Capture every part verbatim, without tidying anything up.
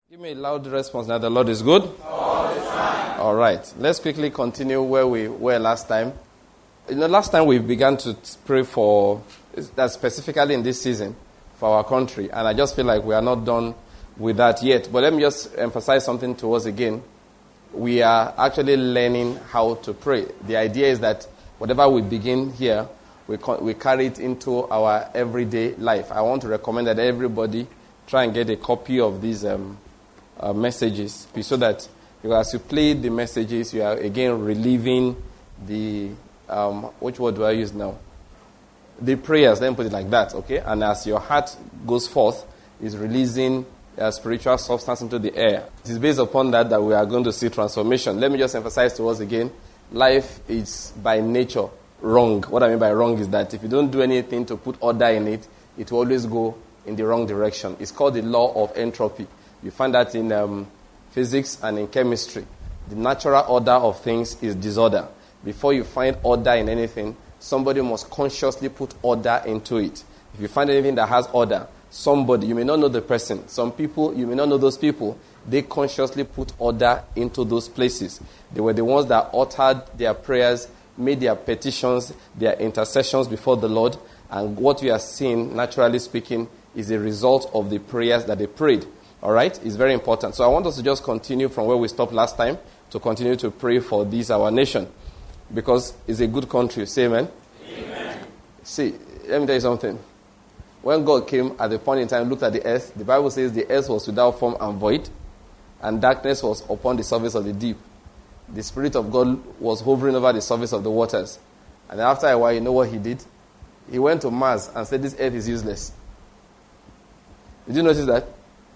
Give me a loud response now. The Lord is good. All the time. All right. Let's quickly continue where we were last time. You know, last time we began to pray for, that specifically in this season, for our country. And I just feel like we are not done with that yet. But let me just emphasize something to us again. We are actually learning how to pray. The idea is that whatever we begin here, we, we carry it into our everyday life. I want to recommend that everybody try and get a copy of these um, uh, messages, so that you, as you play the messages, you are again relieving the, um, which word do I use now? The prayers, let me put it like that, okay? And as your heart goes forth, is releasing uh, spiritual substance into the air. It is based upon that that we are going to see transformation. Let me just emphasize to us again, life is by nature wrong. What I mean by wrong is that if you don't do anything to put order in it, it will always go in the wrong direction. It's called the law of entropy. You find that in um, physics and in chemistry. The natural order of things is disorder. Before you find order in anything, somebody must consciously put order into it. If you find anything that has order, somebody, you may not know the person, some people, you may not know those people, they consciously put order into those places. They were the ones that uttered their prayers, made their petitions, their intercessions before the Lord, and what we are seeing, naturally speaking, is a result of the prayers that they prayed. All right? It's very important. So I want us to just continue from where we stopped last time to continue to pray for this, our nation, because it's a good country. Say amen. Amen. See, let me tell you something. When God came at the point in time, looked at the earth, the Bible says the earth was without form and void, and darkness was upon the surface of the deep. The Spirit of God was hovering over the surface of the waters. And after a while, you know what he did? He went to Mars and said, this earth is useless. Did you notice that?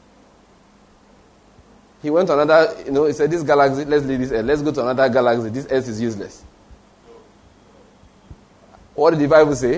He went to another, you know, he said, this galaxy, let's leave this earth. Let's go to another galaxy. This earth is useless. What did the Bible say?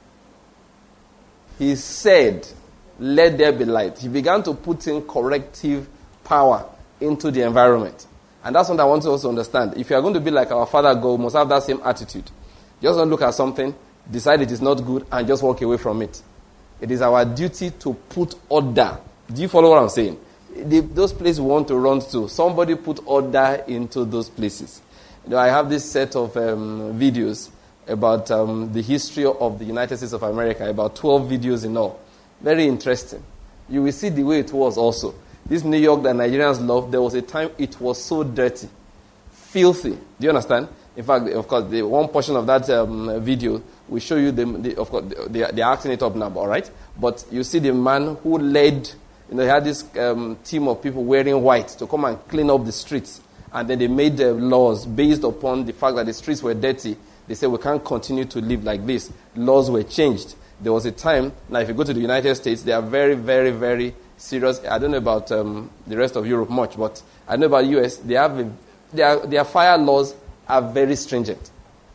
He said, let there be light. He began to put in corrective power into the environment. And that's what I want to also understand. If you are going to be like our Father God, you must have that same attitude. Just don't look at something, decide it is not good, and just walk away from it. It is our duty to put order. Do you follow what I'm saying? The, those places we want to run to, somebody put order into those places. You know, I have this set of um, videos about um, the history of the United States of America, about twelve videos in all. Very interesting. You will see the way it was also. This New York that Nigerians love, there was a time it was so dirty, filthy. Do you understand? In fact, of course, the one portion of that um, video will show you, the, the, of course, they, they are acting it up now, all right? But you see the man who led, you know, he had this um, team of people wearing white to come and clean up the streets. And then they made the laws based upon the fact that the streets were dirty. They said, we can't continue to live like this. Laws were changed. There was a time, now if you go to the United States, they are very, very, very serious. I don't know about um, the rest of Europe much, but I know about U S. They have a, their, their fire laws are very stringent.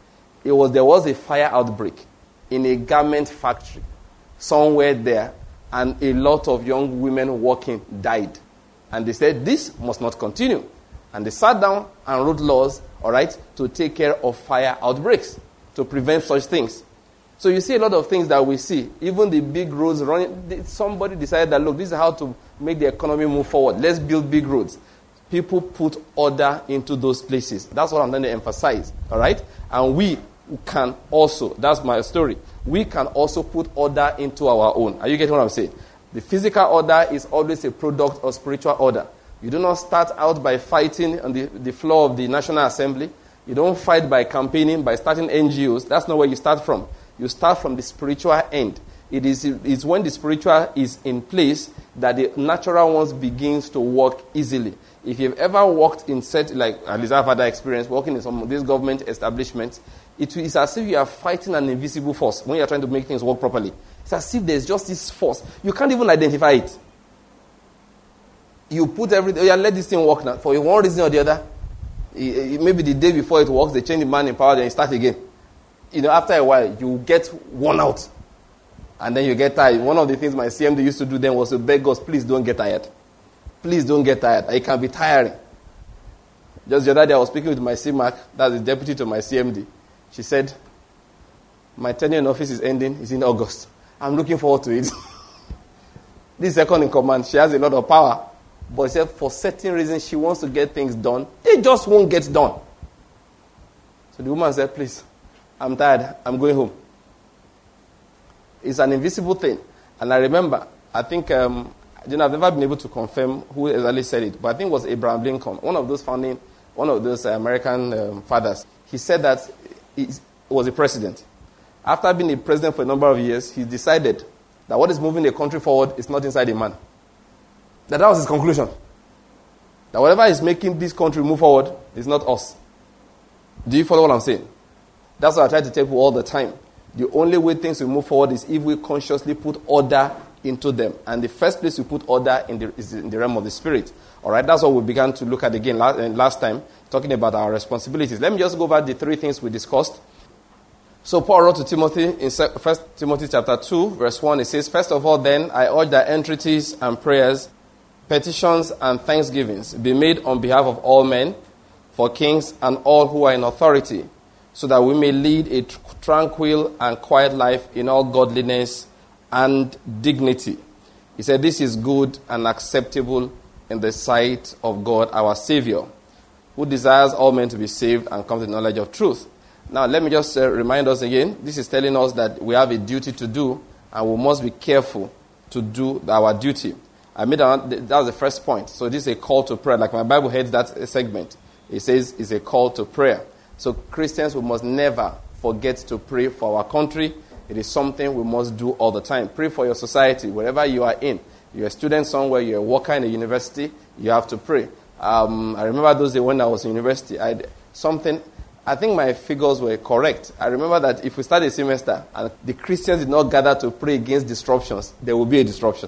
It was There was a fire outbreak in a garment factory somewhere there, and a lot of young women working died. And they said, this must not continue. And they sat down and wrote laws, all right, to take care of fire outbreaks, to prevent such things. So you see a lot of things that we see. Even the big roads running, somebody decided that, look, this is how to make the economy move forward. Let's build big roads. People put order into those places. That's what I'm going to emphasize, all right? And we can also, that's my story, we can also put order into our own. Are you getting what I'm saying? The physical order is always a product of spiritual order. You do not start out by fighting on the, the floor of the National Assembly. You don't fight by campaigning, by starting N G Os. That's not where you start from. You start from the spiritual end. It is it's when the spiritual is in place that the natural ones begins to work easily. If you've ever worked in set, like at least I've had that experience, working in some of these government establishments, it is as if you are fighting an invisible force when you are trying to make things work properly. It's as if there's just this force. You can't even identify it. You put everything, yeah, let this thing work now. For one reason or the other, maybe the day before it works, they change the man in power, then you start again. You know, after a while, you get worn out. And then you get tired. One of the things my C M D used to do then was to beg us, please don't get tired. Please don't get tired. It can be tiring. Just the other day, I was speaking with my C MAC, that's the deputy to my C M D. She said, my tenure in office is ending, it's in August. I'm looking forward to it. This second in command, she has a lot of power. But he said for certain reasons she wants to get things done. They just won't get done. So the woman said, please, I'm tired. I'm going home. It's an invisible thing. And I remember, I think, um, you know, I've never been able to confirm who exactly said it, but I think it was Abraham Lincoln, one of those founding, one of those American um, fathers. He said that he was a president. After being a president for a number of years, he decided that what is moving the country forward is not inside a man. That, that was his conclusion. That whatever is making this country move forward is not us. Do you follow what I'm saying? That's what I try to tell people all the time. The only way things will move forward is if we consciously put order into them. And the first place we put order in the, is in the realm of the spirit. All right, that's what we began to look at again last, uh, last time, talking about our responsibilities. Let me just go over the three things we discussed. So Paul wrote to Timothy in First Timothy chapter two, verse one. It says, first of all, then, I urge that entreaties and prayers, petitions and thanksgivings be made on behalf of all men, for kings and all who are in authority, so that we may lead a tr- tranquil and quiet life in all godliness and dignity. He said, this is good and acceptable in the sight of God our Savior, who desires all men to be saved and come to the knowledge of truth. Now, let me just uh, remind us again, this is telling us that we have a duty to do, and we must be careful to do our duty. I made a, that was the first point. So this is a call to prayer. Like my Bible heads that segment. It says it's a call to prayer. So Christians, we must never forget to pray for our country. It is something we must do all the time. Pray for your society, wherever you are in. You're a student somewhere, you're a worker in a university, you have to pray. Um, I remember those days when I was in university, I something... I think my figures were correct. I remember that if we start a semester and the Christians did not gather to pray against disruptions, there will be a disruption.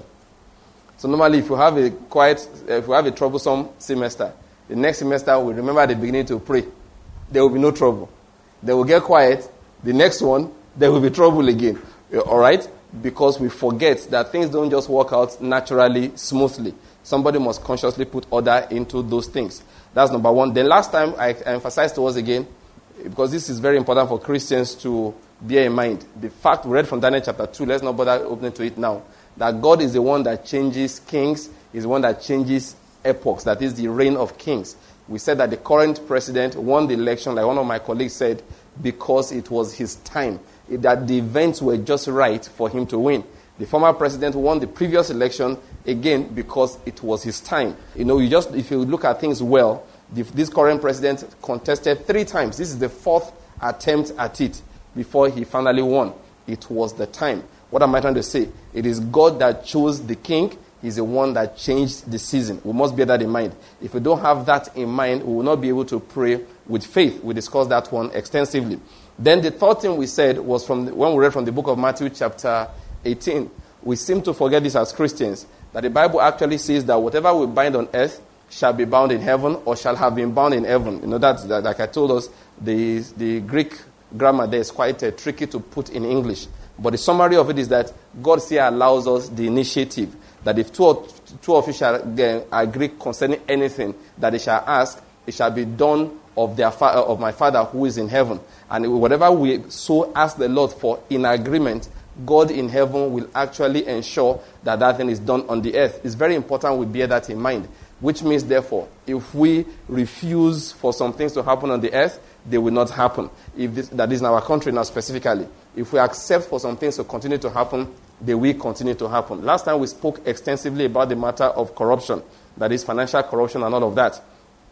So normally if you have a quiet, if you have a troublesome semester, the next semester we remember at the beginning to pray. There will be no trouble. They will get quiet. The next one, there will be trouble again. All right? Because we forget that things don't just work out naturally, smoothly. Somebody must consciously put order into those things. That's number one. Then last time I emphasized to us again, because this is very important for Christians to bear in mind. The fact we read from Daniel chapter two, let's not bother opening to it now, that God is the one that changes kings, is the one that changes epochs, that is the reign of kings. We said that the current president won the election, like one of my colleagues said, because it was his time, that the events were just right for him to win. The former president won the previous election, again, because it was his time. You know, you just if you look at things well, the, this current president contested three times. This is the fourth attempt at it before he finally won. It was the time. What am I trying to say? It is God that chose the king. He's the one that changed the season. We must bear that in mind. If we don't have that in mind, we will not be able to pray with faith. We discussed that one extensively. Then the third thing we said was from the, when we read from the book of Matthew chapter eighteen. We seem to forget this as Christians, that the Bible actually says that whatever we bind on earth shall be bound in heaven or shall have been bound in heaven. You know, that, that like I told us, the, the Greek grammar there is quite uh, tricky to put in English. But the summary of it is that God here allows us the initiative, that if two, or, two of you shall uh, agree concerning anything that they shall ask, it shall be done of their fa- of my Father who is in heaven. And whatever we so ask the Lord for in agreement, God in heaven will actually ensure that that thing is done on the earth. It's very important we bear that in mind. Which means, therefore, if we refuse for some things to happen on the earth, they will not happen. If this, that is in our country now specifically. If we accept for some things to continue to happen, they will continue to happen. Last time we spoke extensively about the matter of corruption. That is financial corruption and all of that.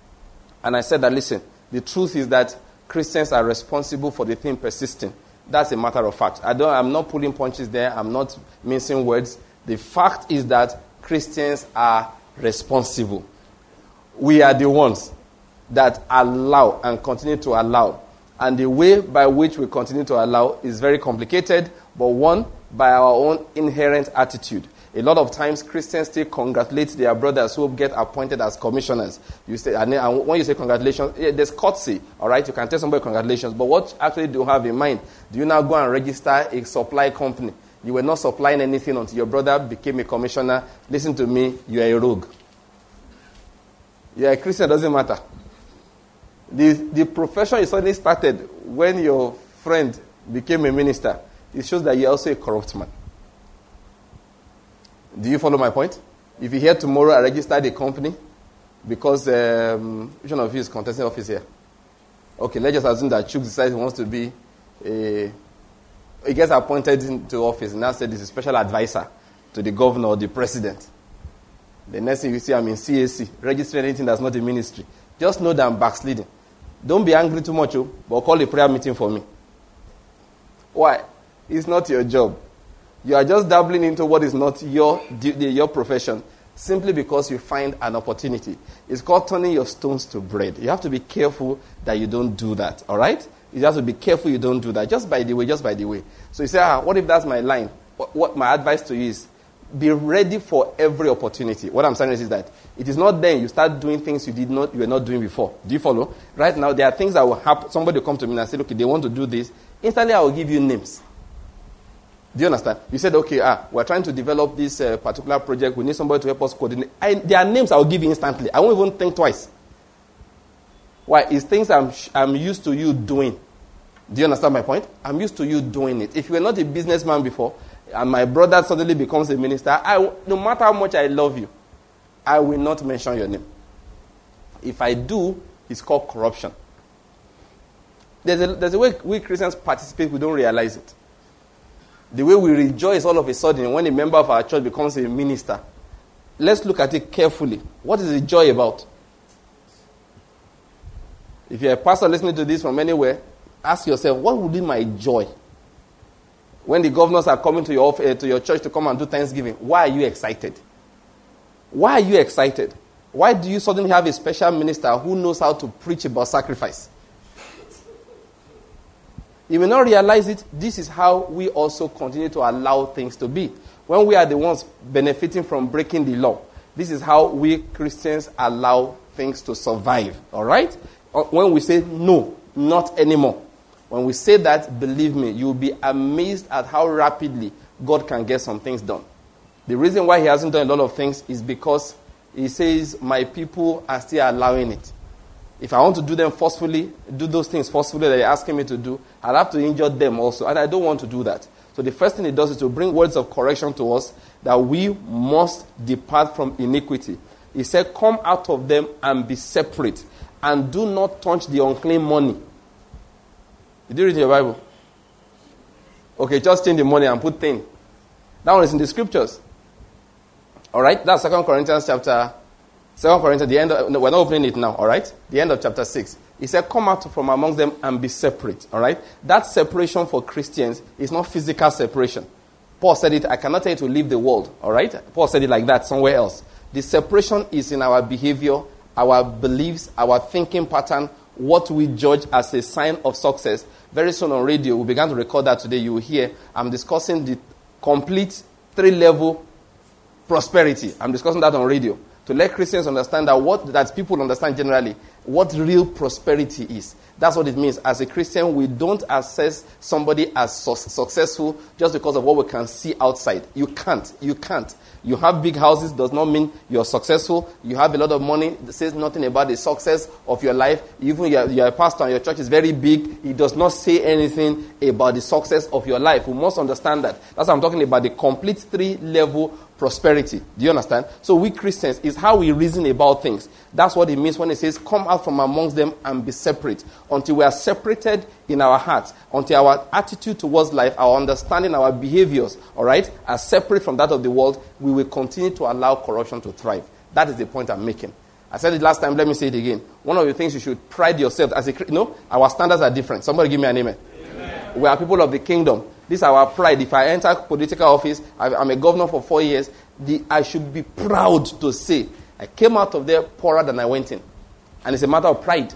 And I said that, listen, the truth is that Christians are responsible for the thing persisting. That's a matter of fact. I don't, I'm not pulling punches there. I'm not mincing words. The fact is that Christians are responsible. We are the ones that allow and continue to allow. And the way by which we continue to allow is very complicated, but one, by our own inherent attitude. A lot of times, Christians still congratulate their brothers who get appointed as commissioners. You say, and when you say congratulations, there's courtesy, all right? You can tell somebody congratulations, but what actually do you have in mind? Do you now go and register a supply company? You were not supplying anything until your brother became a commissioner. Listen to me, you are a rogue. You are a Christian, it doesn't matter. The, the profession you suddenly started when your friend became a minister, it shows that you're also a corrupt man. Do you follow my point? If you hear tomorrow I registered a company because um, which one of you is contesting office here? Okay, let's just assume that Chuk decides he wants to be a, he gets appointed into office and now said he's a special advisor to the governor or the president. The next thing you see, I'm in C A C, registering anything that's not a ministry. Just know that I'm backsliding. Don't be angry too much, but call a prayer meeting for me. Why? It's not your job. You are just dabbling into what is not your your profession simply because you find an opportunity. It's called turning your stones to bread. You have to be careful that you don't do that, all right? You have to be careful you don't do that. Just by the way, just by the way. So you say, ah, what if that's my line? What, what my advice to you is, be ready for every opportunity. What I'm saying is that it is not then you start doing things you did not, you were not doing before. Do you follow? Right now, there are things that will happen. Somebody will come to me and say, okay, they want to do this. Instantly, I will give you names. Do you understand? You said, okay, ah, we're trying to develop this uh, particular project. We need somebody to help us coordinate. I, there are names I will give you instantly. I won't even think twice. Why? It's things I'm, I'm used to you doing. Do you understand my point? I'm used to you doing it. If you were not a businessman before, and my brother suddenly becomes a minister, I, no matter how much I love you, I will not mention your name. If I do, it's called corruption. There's a, there's a way we Christians participate, we don't realize it. The way we rejoice all of a sudden when a member of our church becomes a minister. Let's look at it carefully. What is the joy about? If you're a pastor listening to this from anywhere, ask yourself, what would be my joy? When the governors are coming to your uh, to your church to come and do Thanksgiving, why are you excited? Why are you excited? Why do you suddenly have a special minister who knows how to preach about sacrifice? You may not realize it. This is how we also continue to allow things to be. When we are the ones benefiting from breaking the law, this is how we Christians allow things to survive. All right? When we say, no, not anymore. When we say that, believe me, you'll be amazed at how rapidly God can get some things done. The reason why he hasn't done a lot of things is because he says, my people are still allowing it. If I want to do them forcefully, do those things forcefully that you're asking me to do, I'll have to injure them also. And I don't want to do that. So the first thing he does is to bring words of correction to us that we must depart from iniquity. He said, come out of them and be separate. And do not touch the unclean money. Did you read your Bible? Okay, just change the money and put thing. That one is in the scriptures. All right? That's Second Corinthians chapter... Second Corinthians, the end of, no, we're not opening it now, all right? The end of chapter six. He said, come out from amongst them and be separate, all right? That separation for Christians is not physical separation. Paul said it, I cannot tell you to leave the world, all right? Paul said it like that somewhere else. The separation is in our behavior, our beliefs, our thinking pattern, what we judge as a sign of success. Very soon on radio, we began to record that today. You will hear, I'm discussing the complete three-level prosperity. I'm discussing that on radio. To let Christians understand that what that people understand generally, what real prosperity is. That's what it means. As a Christian, we don't assess somebody as su- successful just because of what we can see outside. You can't. You can't. You have big houses does not mean you're successful. You have a lot of money. It says nothing about the success of your life. Even you're, you're a pastor and your church is very big. It does not say anything about the success of your life. We must understand that. That's what I'm talking about, the complete three-level prosperity. Do you understand? So we Christians is how we reason about things. That's what it means when it says, come out from amongst them and be separate. Until we are separated in our hearts, until our attitude towards life, our understanding, our behaviors, all right, are separate from that of the world, we will continue to allow corruption to thrive. That is the point I'm making. I said it last time, let me say it again. One of the things you should pride yourself as a, you know, our standards are different. Somebody give me an amen. Amen. We are people of the kingdom. This is our pride. If I enter political office, I'm a governor for four years, the, I should be proud to say, I came out of there poorer than I went in. And it's a matter of pride.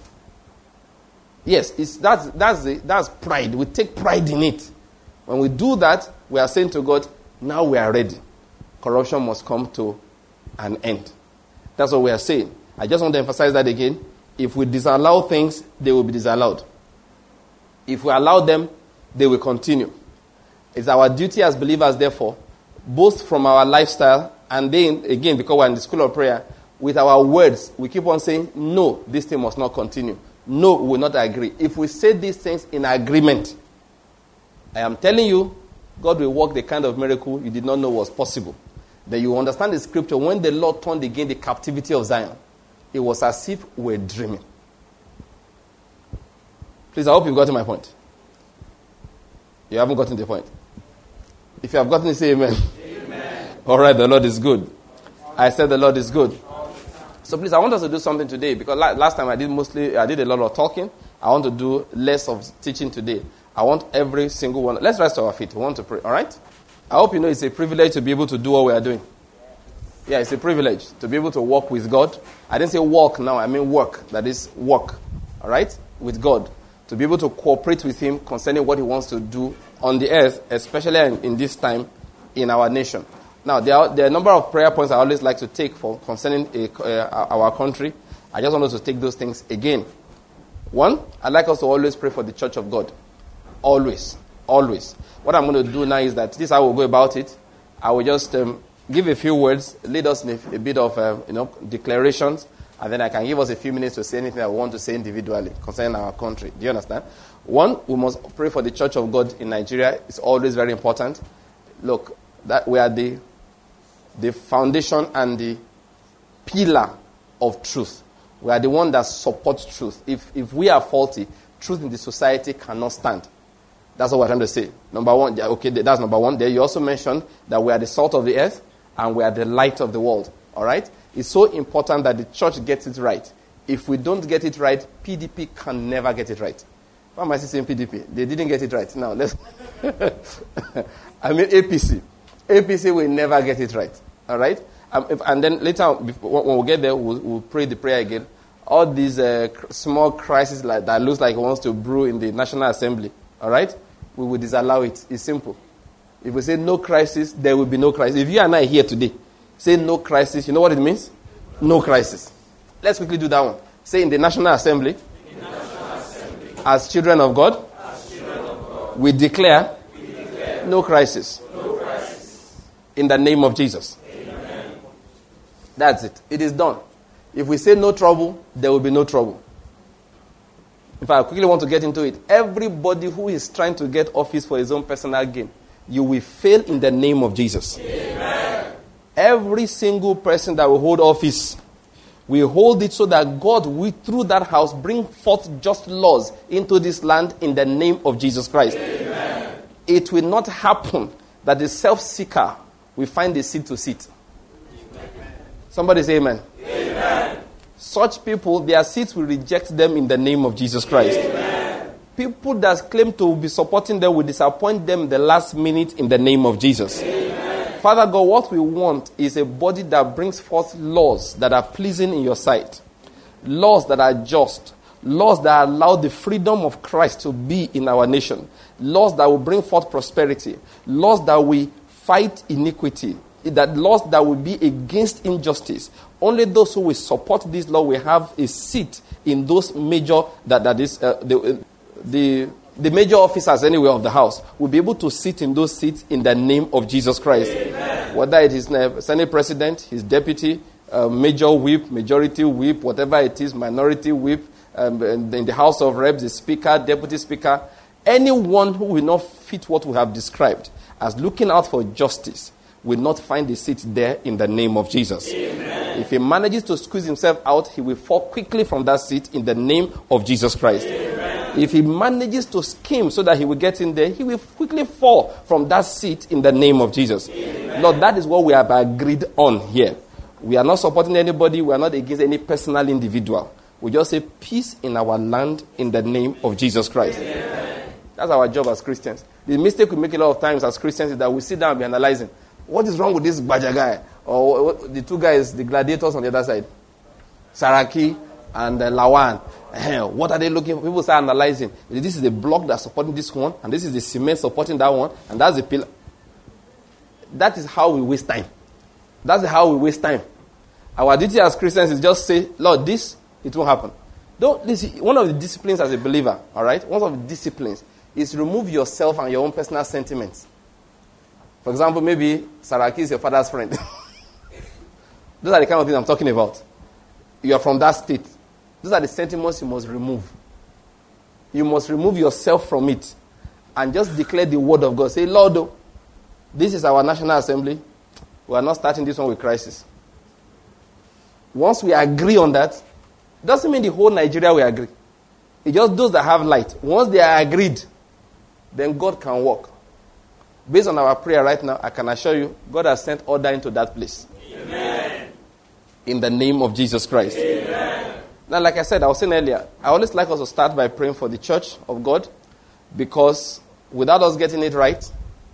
Yes, it's, that's, that's, the, that's pride. We take pride in it. When we do that, we are saying to God, now we are ready. Corruption must come to an end. That's what we are saying. I just want to emphasize that again. If we disallow things, they will be disallowed. If we allow them, they will continue. It's our duty as believers, therefore, both from our lifestyle and then, again, because we're in the school of prayer, with our words, we keep on saying, no, this thing must not continue. No, we will not agree. If we say these things in agreement, I am telling you, God will work the kind of miracle you did not know was possible. Then you understand the scripture. When the Lord turned again the captivity of Zion, it was as if we were dreaming. Please, I hope you've gotten my point. You haven't gotten the point. If you have gotten it, say amen. Amen. All right, the Lord is good. I said the Lord is good. So please, I want us to do something today, because last time I did mostly, I did a lot of talking. I want to do less of teaching today. I want every single one. Let's rise to our feet. We want to pray. All right? I hope you know it's a privilege to be able to do what we are doing. Yeah, it's a privilege to be able to walk with God. I didn't say walk now, I mean work. That is work. All right? With God. To be able to cooperate with Him concerning what He wants to do on the earth, especially in, in this time in our nation. Now, there are, there are a number of prayer points I always like to take for concerning a, uh, our country. I just want us to take those things again. One, I'd like us to always pray for the church of God. Always. Always. What I'm going to do now is that this is how we'll go about it. I will just um, give a few words, lead us in a, a bit of uh, you know declarations, and then I can give us a few minutes to say anything I want to say individually concerning our country. Do you understand? One, we must pray for the church of God in Nigeria. It's always very important. Look, that we are the, the foundation and the pillar of truth. We are the one that supports truth. If if we are faulty, truth in the society cannot stand. That's what we're trying to say. Number one, yeah, okay, that's number one. There you also mentioned that we are the salt of the earth and we are the light of the world. All right? It's so important that the church gets it right. If we don't get it right, P D P can never get it right. Why am I saying P D P? They didn't get it right. Now, let's... I mean A P C. A P C will never get it right. All right? Um, if, and then later, when we get there, we'll, we'll pray the prayer again. All these uh, small crises like that looks like it wants to brew in the National Assembly. All right? We will disallow it. It's simple. If we say no crisis, there will be no crisis. If you and I are here today, say no crisis, you know what it means? No crisis. Let's quickly do that one. Say in the National Assembly, in the National Assembly as, children of God, as children of God, we declare, we declare no crisis. No crisis. In the name of Jesus. Amen. That's it. It is done. If we say no trouble, there will be no trouble. In fact, I quickly want to get into it. Everybody who is trying to get office for his own personal gain, you will fail in the name of Jesus. Amen. Every single person that will hold office, we hold it so that God will, through that house, bring forth just laws into this land in the name of Jesus Christ. Amen. It will not happen that the self-seeker will find a seat to sit. Amen. Somebody say amen. Amen. Such people, their seats will reject them in the name of Jesus Christ. Amen. People that claim to be supporting them will disappoint them the last minute in the name of Jesus. Amen. Father God, what we want is a body that brings forth laws that are pleasing in your sight. Laws that are just. Laws that allow the freedom of Christ to be in our nation. Laws that will bring forth prosperity. Laws that will fight iniquity. That laws that will be against injustice. Only those who will support this law will have a seat in those major, that, that is, uh, the, the, the major officers anyway of the house will be able to sit in those seats in the name of Jesus Christ. Amen. Whether it is uh, Senate President, his deputy, uh, major whip, majority whip, whatever it is, minority whip, um, in the House of Reps, the speaker, deputy speaker, anyone who will not fit what we have described as looking out for justice will not find a seat there in the name of Jesus. Amen. If he manages to squeeze himself out, he will fall quickly from that seat in the name of Jesus Christ. Amen. If he manages to scheme so that he will get in there, he will quickly fall from that seat in the name of Jesus. Amen. Lord, that is what we have agreed on here. We are not supporting anybody. We are not against any personal individual. We just say peace in our land in the name of Jesus Christ. Amen. That's our job as Christians. The mistake we make a lot of times as Christians is that we sit down and be analyzing. What is wrong with this Baja guy? Or the two guys, the gladiators on the other side? Saraki and uh, Lawan. What are they looking for? People start analyzing. This is the block that's supporting this one, and this is the cement supporting that one, and that's the pillar. That is how we waste time. That's how we waste time. Our duty as Christians is just say, Lord, this, it won't happen. Don't, this, one of the disciplines as a believer, all right? One of the disciplines is remove yourself and your own personal sentiments. For example, maybe Saraki is your father's friend. Those are the kind of things I'm talking about. You are from that state. Those are the sentiments you must remove. You must remove yourself from it and just declare the word of God. Say, Lord, this is our National Assembly. we are not starting this one with crisis. Once we agree on that, doesn't mean the whole Nigeria will agree. It's just those that have light. Once they are agreed, then God can work. Based on our prayer right now, I can assure you, God has sent order into that place. Amen. In the name of Jesus Christ. Amen. Now, like I said, I was saying earlier, I always like us to start by praying for the church of God, because without us getting it right,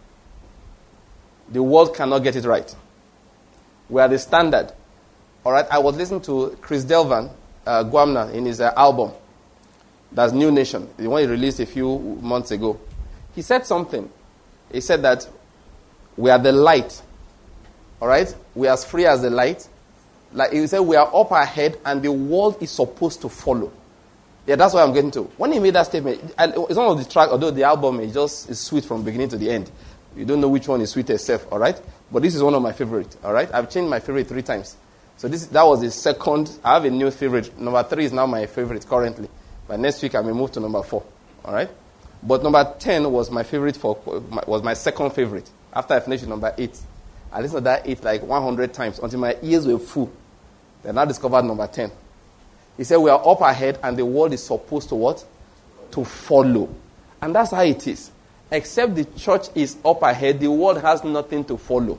the world cannot get it right. We are the standard. All right, I was listening to Chris Delvan, uh, Gwamna, in his uh, album, that's New Nation, the one he released a few months ago. He said something. He said that we are the light. All right? We are as free as the light. Like he said, we are up ahead and the world is supposed to follow. Yeah, that's what I'm getting to. When he made that statement, it's one of the tracks, although the album is just is sweet from beginning to the end. You don't know which one is sweet itself, all right? But this is one of my favorites, all right? I've changed my favorite three times. So this that was the second. I have a new favorite. Number three is now my favorite currently. But next week I may move to number four, all right? But number ten was my favorite for was my second favorite. After I finished with number eight, I listened to that eight like one hundred times until my ears were full. Then I discovered number ten. He said, we are up ahead and the world is supposed to what? To follow. And that's how it is. Except the church is up ahead, the world has nothing to follow.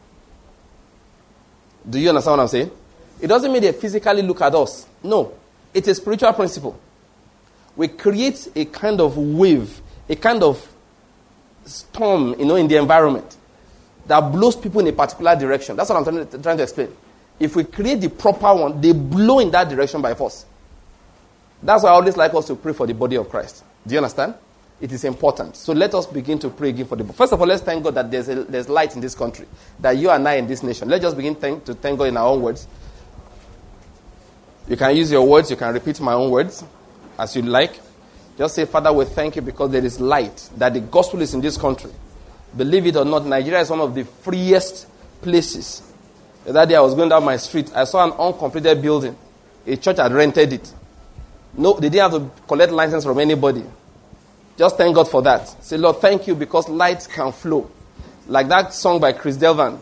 Do you understand what I'm saying? It doesn't mean they physically look at us. No. It's a spiritual principle. We create a kind of wave, a kind of storm, you know, in the environment that blows people in a particular direction. That's what I'm trying to, trying to explain. If we create the proper one, they blow in that direction by force. That's why I always like us to pray for the body of Christ. Do you understand? It is important. So let us begin to pray again for the body. First of all, let's thank God that there's, a, there's light in this country, that you and I in this nation. Let's just begin thank, to thank God in our own words. You can use your words. You can repeat my own words as you like. Just say, Father, we thank you because there is light, that the gospel is in this country. Believe it or not, Nigeria is one of the freest places. That day I was going down my street. I saw an uncompleted building. A church had rented it. No, they didn't have to collect license from anybody. Just thank God for that. Say, Lord, thank you because light can flow. Like that song by Chris Delvan.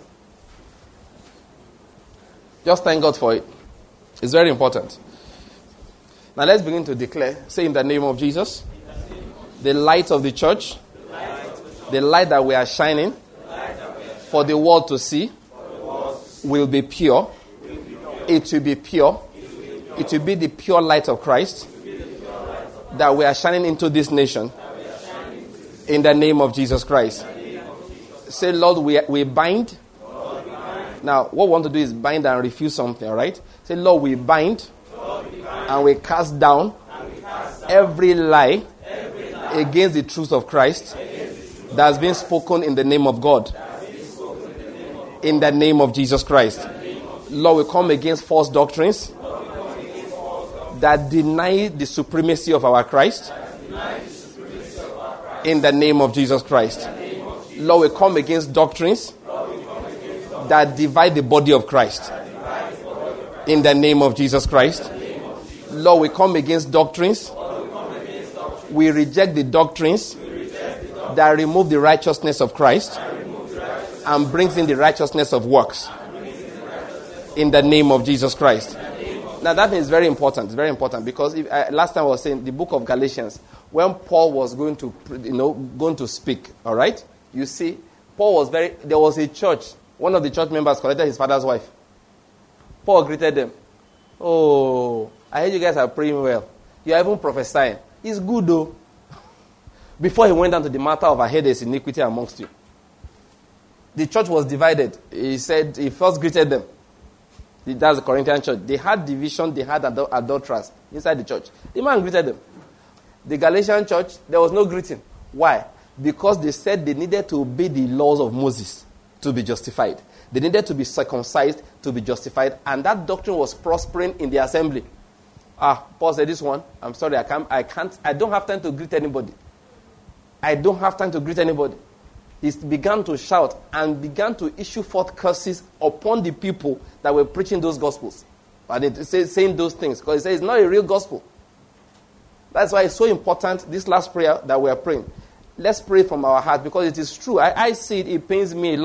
Just thank God for it. It's very important. Now let's begin to declare. Say in the name of Jesus. The light of the church. The light that we are shining for the world to see will be pure. It will be pure. It will be the pure light of Christ that we are shining into this nation. In the name of Jesus Christ. Say, Lord, we, we bind. Now, what we want to do is bind and refuse something, all right? Say, Lord, we bind and we cast down every lie against the truth of Christ that has been spoken in the name of God. In the name of Jesus Christ. Lord, we come against false doctrines that deny the supremacy of our Christ. In the name of Jesus Christ. Lord, we come against doctrines that divide the body of Christ. In the name of Jesus Christ. Lord, we come against doctrines. We reject the doctrines that remove the righteousness of Christ and brings in the righteousness of works. In the name of Jesus Christ. Now that is very important. It's very important because if, uh, last time I was saying the book of Galatians, when Paul was going to, you know, going to speak, all right? You see, Paul was very, there was a church. One of the church members collected his father's wife. Paul greeted them. Oh, I heard you guys are praying well. You are even prophesying. It's good though. Before he went down to the matter of I heard there's iniquity amongst you. The church was divided. He said, he first greeted them. That's the Corinthian church. They had division, they had adul- adulterers inside the church. The man greeted them. The Galatian church, there was no greeting. Why? Because they said they needed to obey the laws of Moses to be justified. They needed to be circumcised to be justified. And that doctrine was prospering in the assembly. Ah, Paul said this one. I'm sorry, I can't, I can't, I don't have time to greet anybody. I don't have time to greet anybody. He began to shout and began to issue forth curses upon the people that were preaching those gospels. And it says saying those things. Because it says it's not a real gospel. That's why it's so important, this last prayer that we are praying. Let's pray from our heart because it is true. I, I see it, it pains me a lot.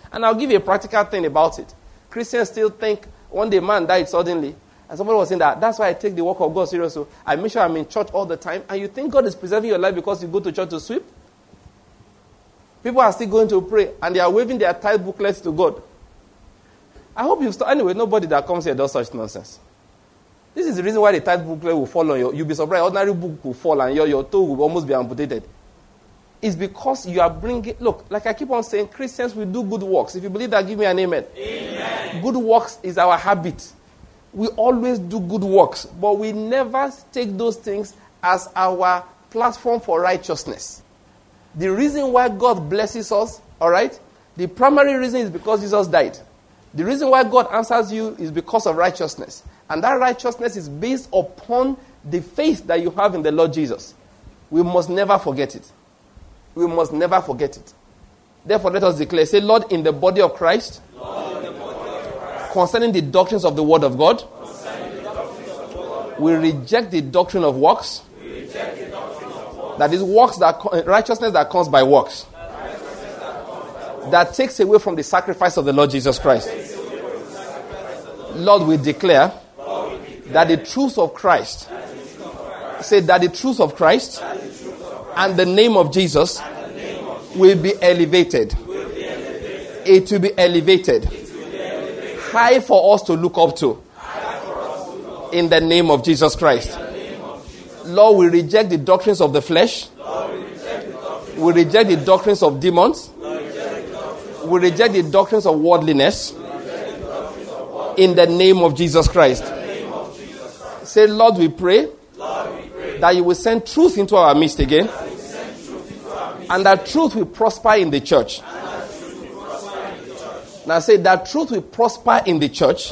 And I'll give you a practical thing about it. Christians still think one day man died suddenly. And somebody was saying that, that's why I take the work of God seriously. So I make sure I'm in church all the time. And you think God is preserving your life because you go to church to sweep? People are still going to pray. And they are waving their tithe booklets to God. I hope you've started. Anyway, nobody that comes here does such nonsense. This is the reason why the tithe booklet will fall on you. You'll be surprised. Ordinary book will fall and your, your toe will almost be amputated. It's because you are bringing... Look, like I keep on saying, Christians will do good works. If you believe that, give me an amen. Amen. Good works is our habit. We always do good works, but we never take those things as our platform for righteousness. The reason why God blesses us, all right, the primary reason is because Jesus died. The reason why God answers you is because of righteousness. And that righteousness is based upon the faith that you have in the Lord Jesus. We must never forget it. We must never forget it. Therefore, let us declare, say, Lord, in the body of Christ, Lord, in the body of Christ concerning the doctrines of the Word of God, we reject the doctrine of works. We reject the doctrine of works. That is works that righteousness that comes by works. That, that, that takes away from the sacrifice of the Lord Jesus Christ. Lord, we declare, Lord, we declare that the truth of Christ, say that the truth of Christ, and the name of Jesus, name of Jesus will, be elevated. will be elevated. It will be elevated. It will be elevated. High for us to look up to. In the name of Jesus Christ. Of Jesus. Lord, we reject the doctrines of the flesh. Lord, we, reject the we reject the doctrines of demons. We reject the doctrines of, we reject the doctrines of worldliness. The doctrines of worldliness. In the name of Jesus Christ. Of Jesus Christ. Say, Lord, we pray, Lord, we pray that you will send truth into our midst again. That our midst and that truth will prosper in the church. In the church. Now say that truth will prosper in the church.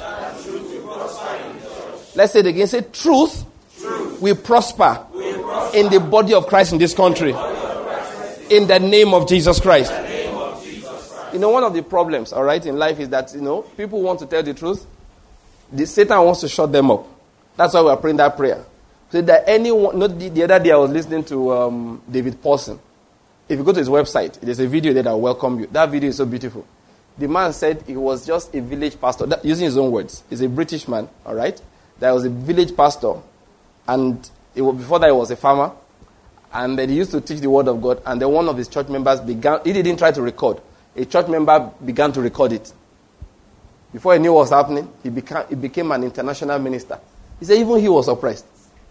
Let's say it again. Say, truth, truth. Will, prosper will prosper in the body of Christ in this country. In the name of Jesus Christ. Of Jesus Christ. You know, one of the problems, all right, in life is that, you know, people want to tell the truth. The Satan wants to shut them up. That's why we are praying that prayer. So that anyone, not the, the other day I was listening to um, David Paulson. If you go to his website, there's a video there that will welcome you. That video is so beautiful. The man said he was just a village pastor, that, using his own words. He's a British man, all right? There was a village pastor, and it was, before that he was a farmer, and then he used to teach the word of God, and then one of his church members began, he didn't try to record, a church member began to record it. Before he knew what was happening, he became, he became an international minister. He said even he was surprised.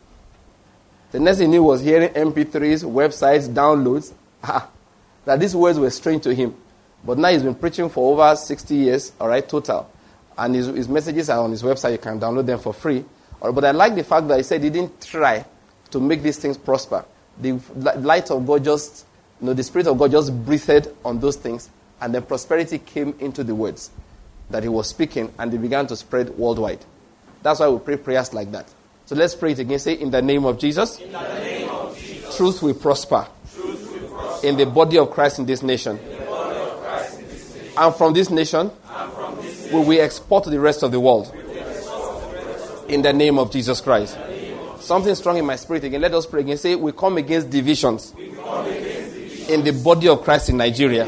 The next thing he knew was hearing M P threes, websites, downloads, ah, that these words were strange to him. But now he's been preaching for over sixty years, all right, total. And his, his messages are on his website. You can download them for free. But I like the fact that he said he didn't try to make these things prosper. The light of God just, you know, the Spirit of God just breathed on those things. And then prosperity came into the words that he was speaking. And they began to spread worldwide. That's why we pray prayers like that. So let's pray it again. Say, in the name of Jesus, in the name of Jesus truth will prosper. Truth will prosper in the body of Christ in this nation. In the body of Christ in this nation. And from this nation, we will export to the rest of the world. In the name of Jesus Christ. Something strong in my spirit again. Let us pray again. Say, we come against divisions in the body of Christ in Nigeria.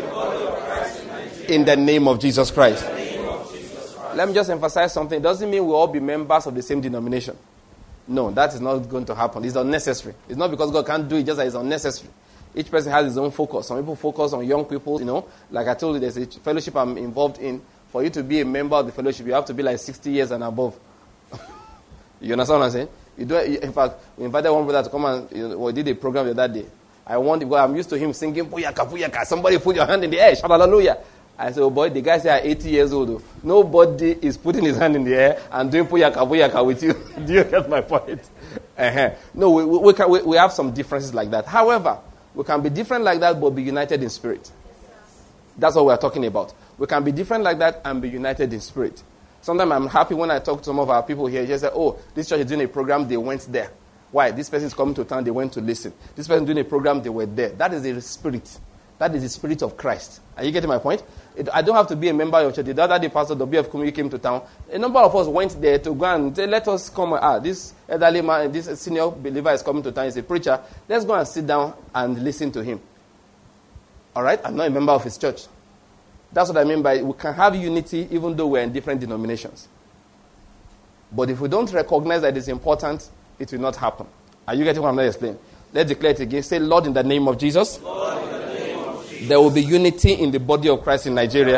In the name of Jesus Christ. Let me just emphasize something. It doesn't mean we'll all be members of the same denomination. No, that is not going to happen. It's unnecessary. It's not because God can't do it, just that it's unnecessary. Each person has his own focus. Some people focus on young people, you know. Like I told you, there's a fellowship I'm involved in. For you to be a member of the fellowship, you have to be like sixty years and above. You understand what I'm saying? You do. In fact, we invited one brother to come and you know, we did a program the other day. I want, because I'm used to him singing, Puyaka, Puyaka. Somebody put your hand in the air. Shout hallelujah. I said, oh boy, the guy said eighty years old. Though. Nobody is putting his hand in the air and doing Puyaka, Puyaka with you. Do you get my point? Uh-huh. No, we, we, we, can, we, we have some differences like that. However, we can be different like that but be united in spirit. That's what we're talking about. We can be different like that and be united in spirit. Sometimes I'm happy when I talk to some of our people here. They say, oh, this church is doing a program, they went there. Why? This person is coming to town, they went to listen. This person is doing a program, they were there. That is the spirit. That is the spirit of Christ. Are you getting my point? It, I don't have to be a member of your church. The other day, Pastor W F Kumuyi came to town. A number of us went there to go and say, let us come. Ah, this elderly man, this senior believer is coming to town. He's a preacher. Let's go and sit down and listen to him. All right? I'm not a member of his church. That's what I mean by we can have unity even though we're in different denominations. But if we don't recognize that it's important, it will not happen. Are you getting what I'm going to explain? Let's declare it again. Say, Lord, in the name of Jesus, Lord, in the name of Jesus, there will be unity in the body of Christ in Nigeria.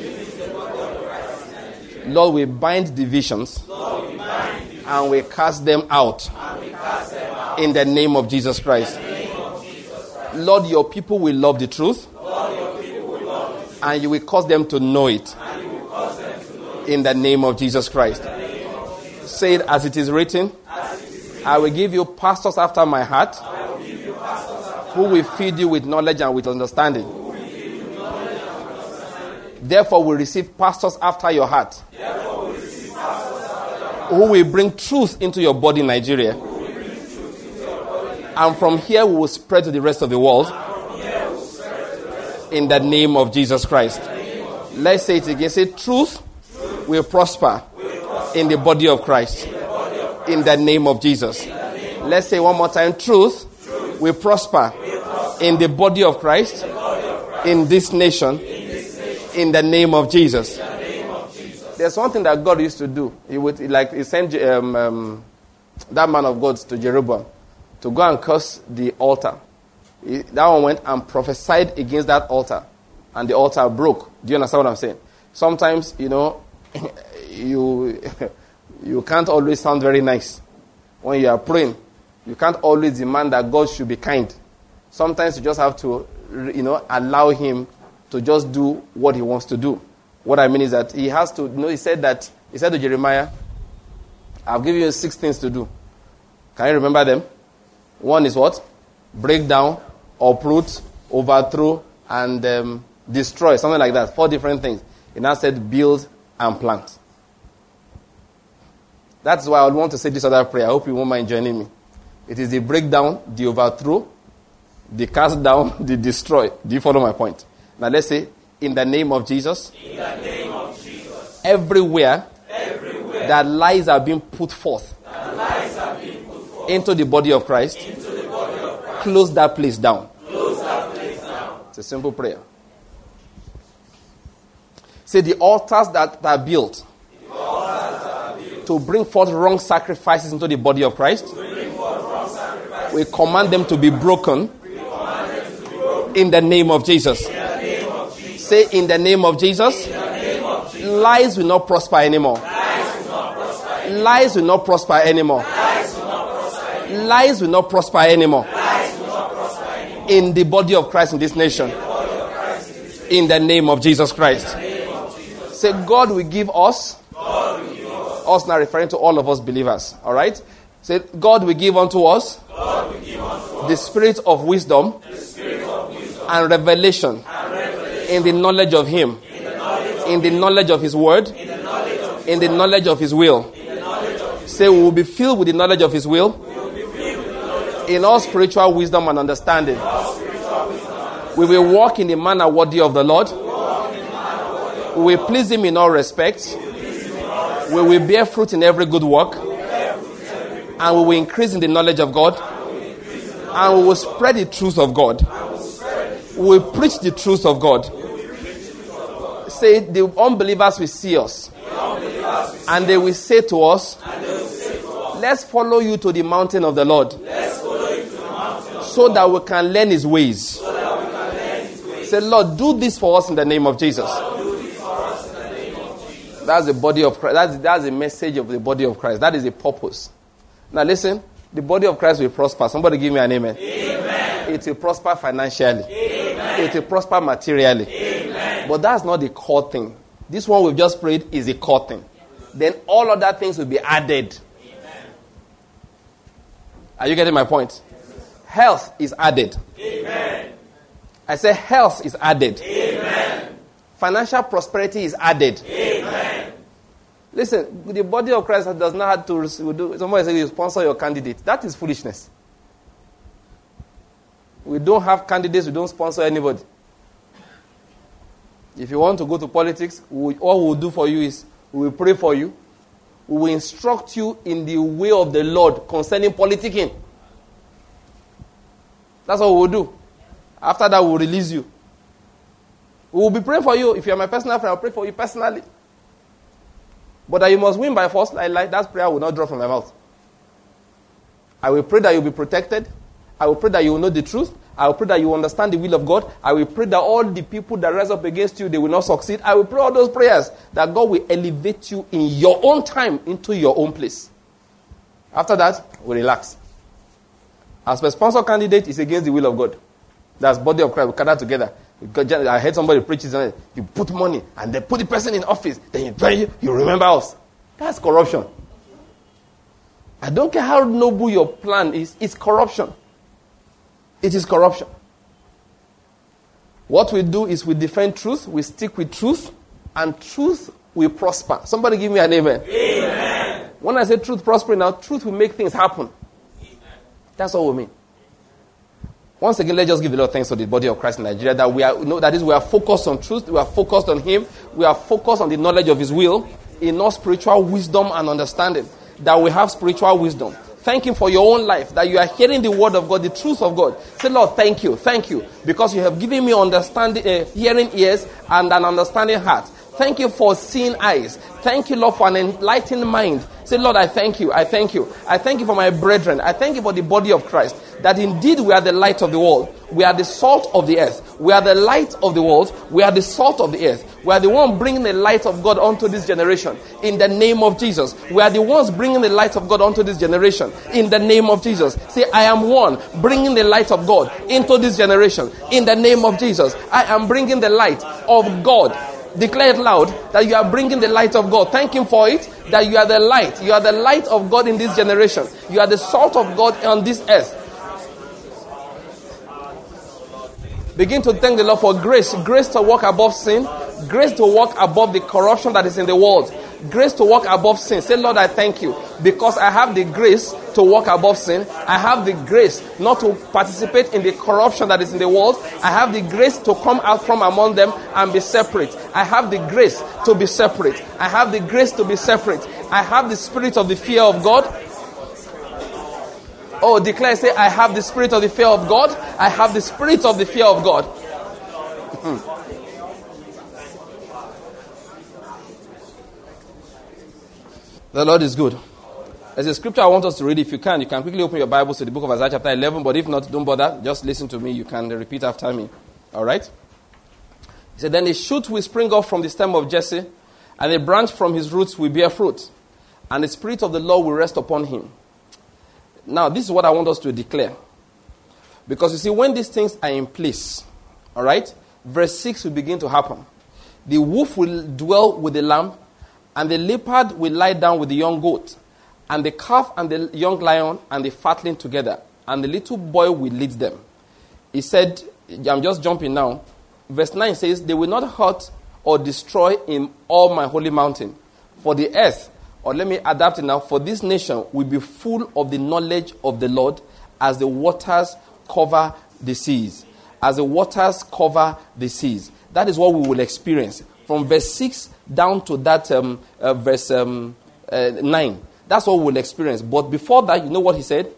Lord, we bind divisions, Lord, we bind divisions and we cast them out, and we cast them out in the name of Jesus Christ. in the name of Jesus Christ. Lord, your people will love the truth, Lord, your people will love the truth, and you will cause them to know it, and you will cause them to know it in the name of Jesus Christ. in the name of Jesus. Say it as it is written. As it is written, I will give you pastors after my heart, I will give you pastors after who will feed you with knowledge and with understanding. who will give you knowledge and understanding. Therefore, we receive pastors after your heart, Therefore, we receive pastors after your heart, who will bring truth into your body, Nigeria. who will bring truth into your body. And from here, we will spread to the rest of the world, From here, we will spread to the rest in the name of Jesus Christ. Let's say it again. Say, truth will prosper in the body of Christ, in the name of Jesus. Let's say one more time. Truth will prosper in the body of Christ, in this nation, in the name of Jesus. There's one thing that God used to do. He would, like, he sent um, um, that man of God to Jeroboam to go and curse the altar. He, that one went and prophesied against that altar, and the altar broke. Do you understand what I'm saying? Sometimes, you know, you you can't always sound very nice when you are praying. You can't always demand that God should be kind. Sometimes you just have to, you know, allow him to just do what he wants to do. What I mean is that he has to, you know, he said that, he said to Jeremiah, I've given you six things to do. Can you remember them? One is what? Break down, uproot, overthrow, and um, destroy. Something like that. Four different things. He now said build and plant. That's why I would want to say this other prayer. I hope you won't mind joining me. It is the breakdown, the overthrow, the cast down, the destroy. Do you follow my point? Now let's say, in the name of Jesus, in the name of Jesus, everywhere, everywhere that lies are being put forth, that lies are being put forth into the body of Christ, into the body of Christ, close that place down. close that place down. It's a simple prayer. Say the altars that are built, The altars that are built to bring forth wrong sacrifices into the body of Christ, to bring forth wrong sacrifices, we command them to be broken we command them to be broken in the name of Jesus. in the name of Jesus. Say, in the name of Jesus, In the name of Jesus, lies will not prosper anymore. lies will not prosper. Lies will not prosper anymore. Lies will not prosper. Lies will not prosper anymore. Lies will not prosper anymore. In the body of Christ in this nation. In the name of Jesus Christ. Say, God will give us. God will give us. Us now referring to all of us believers. Alright? Say, God will give unto us God will give unto us the spirit of wisdom the spirit of wisdom and revelation and revelation in the knowledge of Him, in the knowledge of in the knowledge of His word, in the knowledge of in the knowledge of His will. in the knowledge of His Say, we will be filled with the knowledge of His will, will be filled with the knowledge of in all spiritual wisdom and understanding. spiritual wisdom. We will walk in the manner worthy of the Lord. We will please Him in all respects. We will bear fruit in every good work. And we will increase in the knowledge of God. And we will spread the truth of God. We will preach the truth of God. Say, the unbelievers will see us. And they will say to us, let's follow you to the mountain of the Lord. So that we can learn His ways. Say, Lord, do this for us in the name of Jesus. That's the body of Christ. That's, that's the message of the body of Christ. That is the purpose. Now listen, the body of Christ will prosper. Somebody give me an amen. Amen. It will prosper financially. Amen. It will prosper materially. Amen. But that's not the core thing. This one we've just prayed is the core thing. Then all other things will be added. Amen. Are you getting my point? Health is added. Amen. I say health is added. Amen. Financial prosperity is added. Amen. Listen, the body of Christ does not have to do. Somebody says you sponsor your candidate. That is foolishness. We don't have candidates. We don't sponsor anybody. If you want to go to politics, we, all we will do for you is we will pray for you. We will instruct you in the way of the Lord concerning politicking. That's what we will do. After that, we will release you. We will be praying for you. If you are my personal friend, I'll pray for you personally. But that you must win by force, like, like that prayer will not drop from my mouth. I will pray that you'll be protected. I will pray that you will know the truth. I will pray that you will understand the will of God. I will pray that all the people that rise up against you, they will not succeed. I will pray all those prayers that God will elevate you in your own time into your own place. After that, we relax. As a sponsor candidate, it's against the will of God. That's body of Christ. We gather together. I heard somebody preach it. You put money and they put the person in office. Then you pray, you remember us. That's corruption. I don't care how noble your plan is. It's corruption. It is corruption. What we do is we defend truth. We stick with truth. And truth will prosper. Somebody give me an amen. Amen. When I say truth prospering now, truth will make things happen. Amen. That's all we mean. Once again, let's just give a lot of thanks to the body of Christ in Nigeria that we are, you know, that is, we are focused on truth, we are focused on Him, we are focused on the knowledge of His will, enough spiritual wisdom and understanding, that we have spiritual wisdom. Thank Him for your own life, that you are hearing the word of God, the truth of God. Say, Lord, thank you, thank you, because you have given me understanding, uh, hearing ears and an understanding heart. Thank you for seeing eyes. Thank you, Lord, for an enlightened mind. Say, Lord, I thank you. I thank you. I thank you for my brethren. I thank you for the body of Christ. That indeed we are the light of the world. We are the salt of the earth. We are the light of the world. We are the salt of the earth. We are the one bringing the light of God onto this generation. In the name of Jesus. We are the ones bringing the light of God onto this generation. In the name of Jesus. Say, I am one bringing the light of God into this generation. In the name of Jesus. I am bringing the light of God. Declare it loud that you are bringing the light of God. Thank Him for it. That you are the light. You are the light of God in this generation. You are the salt of God on this earth. Begin to thank the Lord for grace. Grace to walk above sin. Grace to walk above the corruption that is in the world. Grace to walk above sin. Say, Lord, I thank you. Because I have the grace to walk above sin. I have the grace not to participate in the corruption that is in the world. I have the grace to come out from among them and be separate. I have the grace to be separate. I have the grace to be separate. I have the spirit of the fear of God. Oh, declare, say, I have the spirit of the fear of God. I have the spirit of the fear of God. Hmm. The Lord is good. There's a scripture I want us to read. If you can, you can quickly open your Bibles to the book of Isaiah chapter eleven. But if not, don't bother. Just listen to me. You can repeat after me. All right? He said, then a shoot will spring up from the stem of Jesse, and a branch from his roots will bear fruit. And the spirit of the Lord will rest upon him. Now, this is what I want us to declare. Because you see, when these things are in place, all right, verse six will begin to happen. The wolf will dwell with the lamb, and the leopard will lie down with the young goat, and the calf and the young lion and the fatling together, and the little boy will lead them. He said, I'm just jumping now. Verse nine says, they will not hurt or destroy in all my holy mountain. For the earth, or let me adapt it now, for this nation will be full of the knowledge of the Lord as the waters cover the seas. As the waters cover the seas. That is what we will experience. From verse six down to that um, uh, verse um, uh, nine. That's what we will experience. But before that, you know what he said?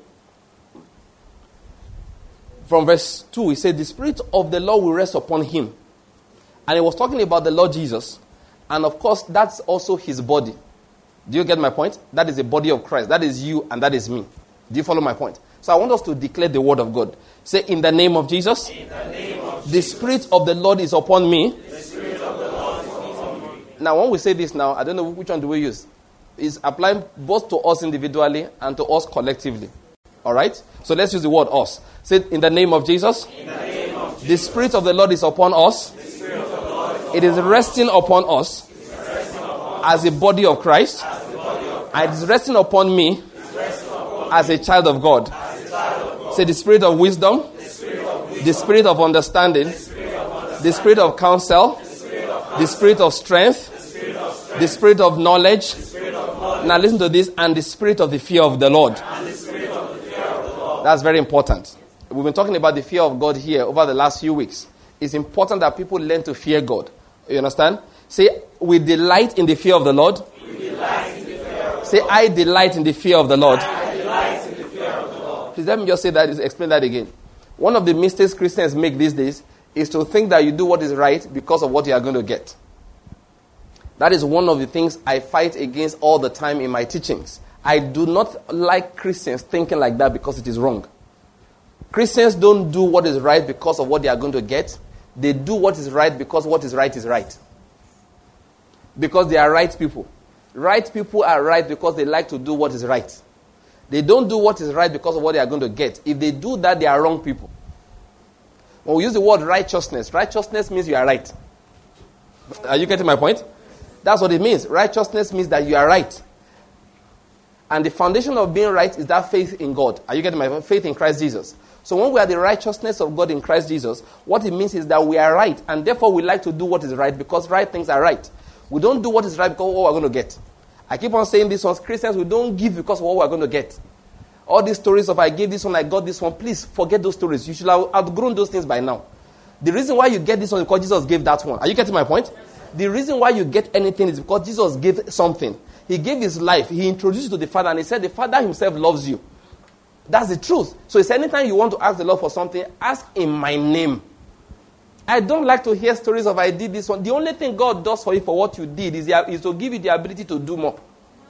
From verse two, he said, the Spirit of the Lord will rest upon him. And he was talking about the Lord Jesus. And of course, that's also his body. Do you get my point? That is the body of Christ. That is you and that is me. Do you follow my point? So I want us to declare the word of God. Say, in the name of Jesus, In the name of the Jesus, Spirit of the Lord is upon me. the Spirit of the Lord is upon me. Now, when we say this now, I don't know which one do we use. It's applying both to us individually and to us collectively. All right? So let's use the word us. Say, in the name of Jesus, In the name of Jesus, the Spirit of the Lord is upon us. the Spirit of the Lord is It is resting upon us as a body of Christ. And it is resting upon me as a child of God. Say, the Spirit of wisdom, the Spirit of understanding, the Spirit of counsel, the Spirit of strength, the Spirit of knowledge. Now listen to this, and the Spirit of the fear of the Lord. That's very important. We've been talking about the fear of God here over the last few weeks. It's important that people learn to fear God. You understand? Say, we delight in the fear of the Lord. Say, I delight in the fear of the Lord. Please let me just say that, explain that again. One of the mistakes Christians make these days is to think that you do what is right because of what you are going to get. That is one of the things I fight against all the time in my teachings. I do not like Christians thinking like that because it is wrong. Christians don't do what is right because of what they are going to get. They do what is right because what is right is right. Because they are right people. Right people are right because they like to do what is right. They don't do what is right because of what they are going to get. If they do that, they are wrong people. When we use the word righteousness, righteousness means you are right. Are you getting my point? That's what it means. Righteousness means that you are right. And the foundation of being right is that faith in God. Are you getting my point? Faith in Christ Jesus. So when we are the righteousness of God in Christ Jesus, what it means is that we are right. And therefore we like to do what is right because right things are right. We don't do what is right because of what we're going to get. I keep on saying this one. Christians, we don't give because of what we're going to get. All these stories of I gave this one, I got this one. Please forget those stories. You should have outgrown those things by now. The reason why you get this one is because Jesus gave that one. Are you getting my point? The reason why you get anything is because Jesus gave something. He gave his life. He introduced you to the Father and he said the Father himself loves you. That's the truth. So it's anytime you want to ask the Lord for something, ask in my name. I don't like to hear stories of I did this one. The only thing God does for you for what you did is, is to give you the ability to do more.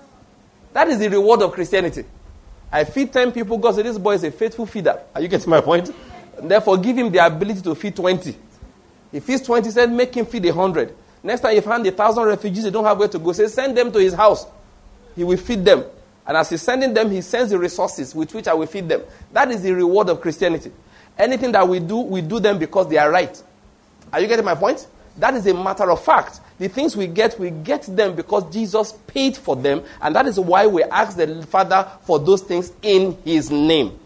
That is the reward of Christianity. I feed ten people. God said, this boy is a faithful feeder. Are you getting my point? And therefore, give him the ability to feed twenty. He feeds twenty, said, make him feed one hundred. Next time you find a thousand refugees, they don't have where to go. Say, send them to his house. He will feed them. And as he's sending them, he sends the resources with which I will feed them. That is the reward of Christianity. Anything that we do, we do them because they are right. Are you getting my point? That is a matter of fact. The things we get, we get them because Jesus paid for them. And that is why we ask the Father for those things in his name.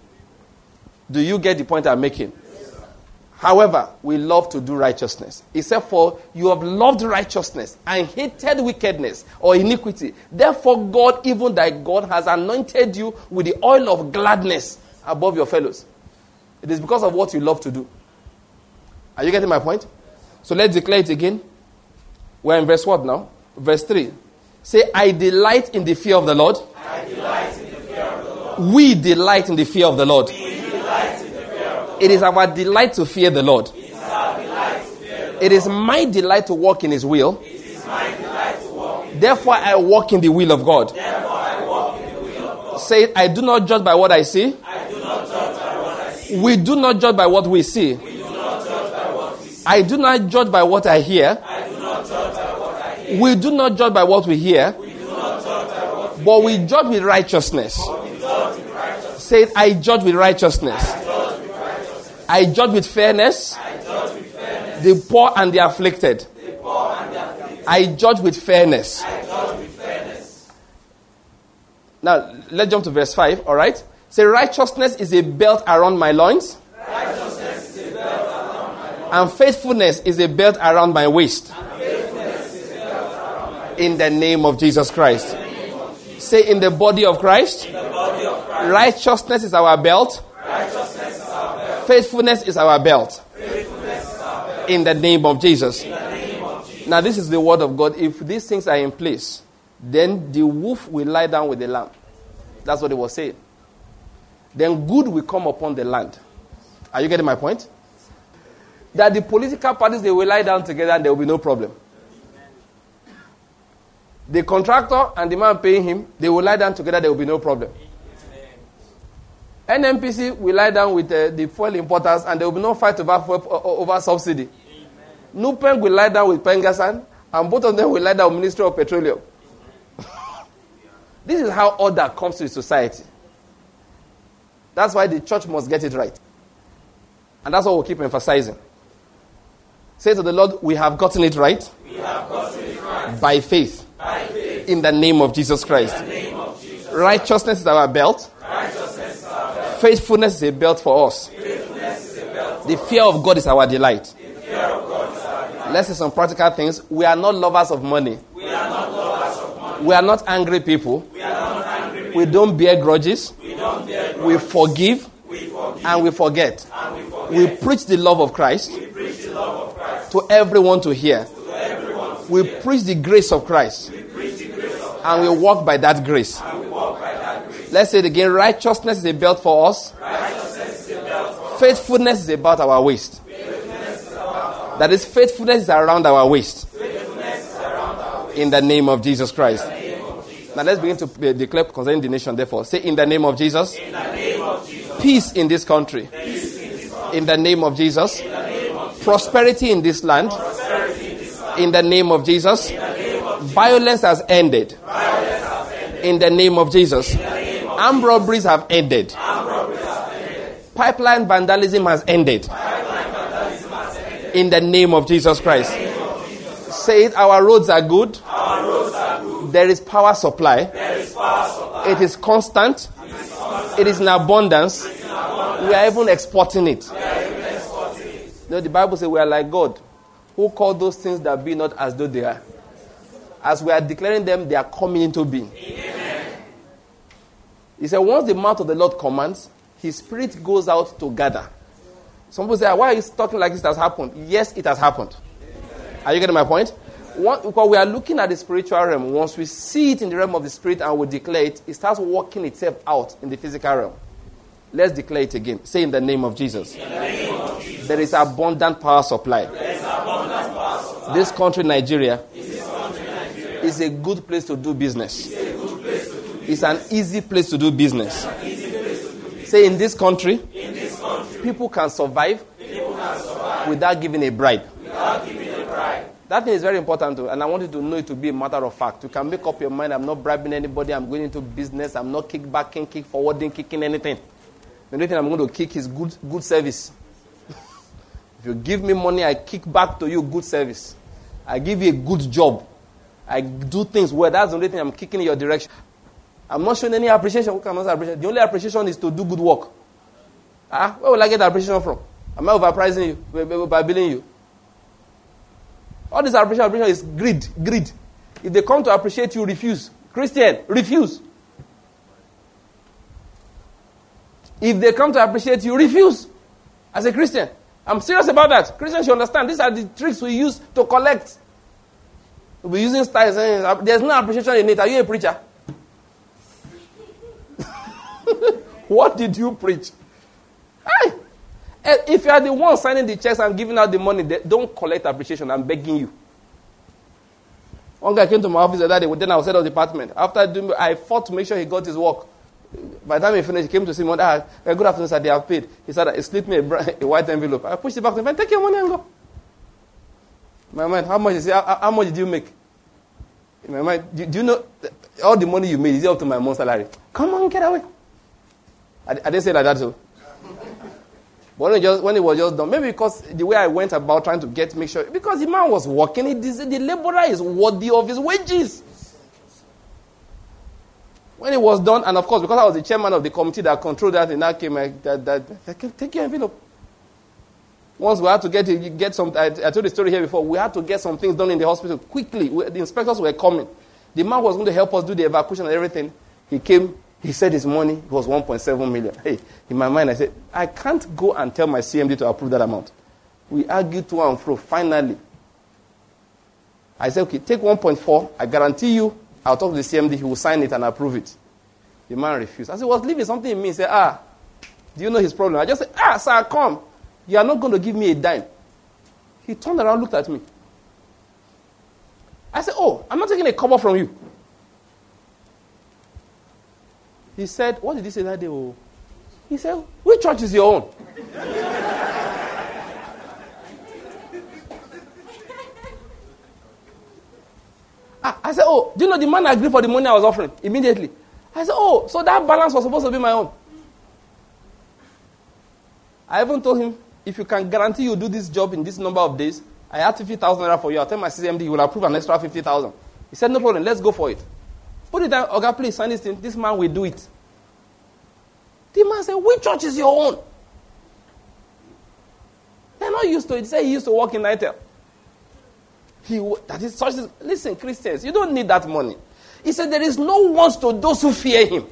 Do you get the point I'm making? Yes, however, we love to do righteousness. Except for you have loved righteousness and hated wickedness or iniquity. Therefore, God, even thy God, has anointed you with the oil of gladness above your fellows. It is because of what you love to do. Are you getting my point? So let's declare it again. We're in verse what now? Verse three. Say, I delight in the fear of the Lord. I delight in the fear of the Lord. We delight in the fear of the Lord. We delight in the fear of the Lord. It is our delight to fear the Lord. It is our delight to fear the Lord. It is my delight to walk in his will. It is my delight to walk in Therefore I walk in the will of God. Therefore I walk in the will of God. Say, I do not judge by what I see. I do not judge by what I see. We do not judge by what we see. We do not judge by what we see. I do not judge by what I hear. I do not judge by what I hear. We do not judge by what we hear. We do not judge by what we But we judge with righteousness. we judge with righteousness. Say, I judge with righteousness. I judge with righteousness. I judge with fairness. I judge with fairness. The poor and the afflicted. The poor and the afflicted. I judge with fairness. I judge with fairness. Now, let's jump to verse five, all right? Say, righteousness is a belt around my loins. Righteousness is a belt around my loins. And faithfulness is a belt around my waist. And faithfulness is a belt around my waist. In the name of Jesus Christ. In the name of Jesus. Say, in the body of Christ, In the body of Christ. righteousness is our belt. Righteousness is our belt. Faithfulness is our belt. Faithfulness is our belt. In the name of Jesus. In the name of Jesus. Now, this is the word of God. If these things are in place, then the wolf will lie down with the lamb. That's what it was saying. Then good will come upon the land. Are you getting my point? That the political parties, they will lie down together and there will be no problem. The contractor and the man paying him, they will lie down together, there will be no problem. N M P C will lie down with uh, the fuel importers and there will be no fight over, fuel, over subsidy. Nupeng will lie down with Pengasan and both of them will lie down with Ministry of Petroleum. This is how order comes to society. That's why the church must get it right. And that's what we'll keep emphasizing. Say to the Lord, we have gotten it right. We have gotten it right. By faith. By faith. In the name of Jesus Christ. In the name of Jesus. Righteousness is our belt. Righteousness is our belt. Faithfulness is a belt for us. Faithfulness is a belt. The fear of God is our delight. The fear of God is our delight. Let's say some practical things. We are not lovers of money. We are not lovers of money. We are not angry people. We are not angry. We don't bear grudges. We don't bear grudges. We forgive. We forgive. And we forget. And we forget. We preach the love of Christ. We preach the love of Christ. To everyone to hear. To everyone to We hear. preach the grace of Christ. We preach the grace of Christ. And we walk by that grace. And we walk by that grace. Let's say it again. Righteousness is a belt for us. Righteousness is a belt for us. Faithfulness is about our waist. Faithfulness is about That is, faithfulness is around our waist. In the name of Jesus Christ. Now let's begin to uh, declare concerning the nation, therefore. Say, in the name of Jesus. In the name of Jesus. Peace in this country. Peace in this country. In the name of Jesus. In the name of Jesus. Prosperity in this land. Prosperity in this land. In the name of Jesus. In the name of Jesus. Violence has ended. Violence has ended. In the name of Jesus. In the name of Armed robberies have ended. Armed robberies have ended. Pipeline vandalism has ended. Pipeline vandalism has ended. In the name of Jesus Christ. In the name of Jesus. Say it, our roads are good. Our roads are good. There is power supply. There is power supply. It is constant. It is constant. It is in abundance. It is in abundance. We are even exporting it. We are even exporting it. You know, the Bible says we are like God, who called those things that be not as though they are. As we are declaring them, they are coming into being. Amen. He said, once the mouth of the Lord commands, his spirit goes out to gather. Some people say, why are you talking like this has happened? Yes, it has happened. Are you getting my point? One, because we are looking at the spiritual realm. Once we see it in the realm of the spirit and we declare it, it starts working itself out in the physical realm. Let's declare it again. Say in the name of Jesus. In the name of Jesus. There is abundant power supply. There is abundant power supply. This country, Nigeria, This country, Nigeria, is a good place to do business. is a good place to do It's an easy place to do business. It's an easy place to do business. Say in this country, In this country, people can survive people can survive without giving a bribe. without giving a bribe. That thing is very important too, and I want you to know it to be a matter of fact. You can make up your mind, I'm not bribing anybody, I'm going into business, I'm not kickbacking, kick forwarding, kicking anything. The only thing I'm going to kick is good good service. If you give me money, I kick back to you good service. I give you a good job. I do things well. That's the only thing I'm kicking in your direction. I'm not showing any appreciation. Who cannot appreciate? The only appreciation is to do good work. Ah, where will I get appreciation from? Am I overpricing you? Overbilling you? All this appreciation, appreciation is greed, greed. If they come to appreciate you, refuse. Christian, refuse. If they come to appreciate you, refuse. As a Christian, I'm serious about that. Christians should understand. These are the tricks we use to collect. We'll be using styles. There's no appreciation in it. Are you a preacher? What did you preach? Hey! If you are the one signing the checks and giving out the money, don't collect appreciation. I'm begging you. One guy came to my office the other day, then I was head of the department. After doing, I fought to make sure he got his work. By the time he finished, he came to see me. Ah, good afternoon, sir. They have paid. He said, he slipped me a, a white envelope. I pushed it back to him. Take your money and go. In my mind, how much is it? How, how much did you make? In my mind, do, do you know all the money you made? Is it up to my month's salary? Come on, get away. I, I didn't say like that, so. But when it, just, when it was just done, maybe because the way I went about trying to get, make sure, because the man was working, it, the laborer is worthy of his wages. When it was done, and of course, because I was the chairman of the committee that controlled that, and that came, I, that, that, I came, take your envelope. Once we had to get, get some, I, I told the story here before, we had to get some things done in the hospital quickly. We, the inspectors were coming. The man was going to help us do the evacuation and everything. He came. He said his money was one point seven million. Hey, in my mind, I said, I can't go and tell my C M D to approve that amount. We argued to and fro. Finally, I said, okay, take one point four. I guarantee you, I'll talk to the C M D. He will sign it and approve it. The man refused. I said, was leaving something in me. He said, ah, do you know his problem? I just said, ah, sir, come. You are not going to give me a dime. He turned around, looked at me. I said, oh, I'm not taking a cover from you. He said, what did he say that day? Oh, he said, which church is your own? ah, I said, oh, do you know the man agreed for the money I was offering? Immediately. I said, oh, so that balance was supposed to be my own. I even told him, if you can guarantee you do this job in this number of days, I have fifty thousand naira for you. I'll tell my C M D, he will approve an extra fifty thousand. He said, no problem, let's go for it. Put it down, Oga, please sign this thing. This man will do it. The man said, which church is your own? They're not used to it. He said he used to work in Nitel. He, that is such. Listen, Christians, you don't need that money. He said there is no want to those who fear him.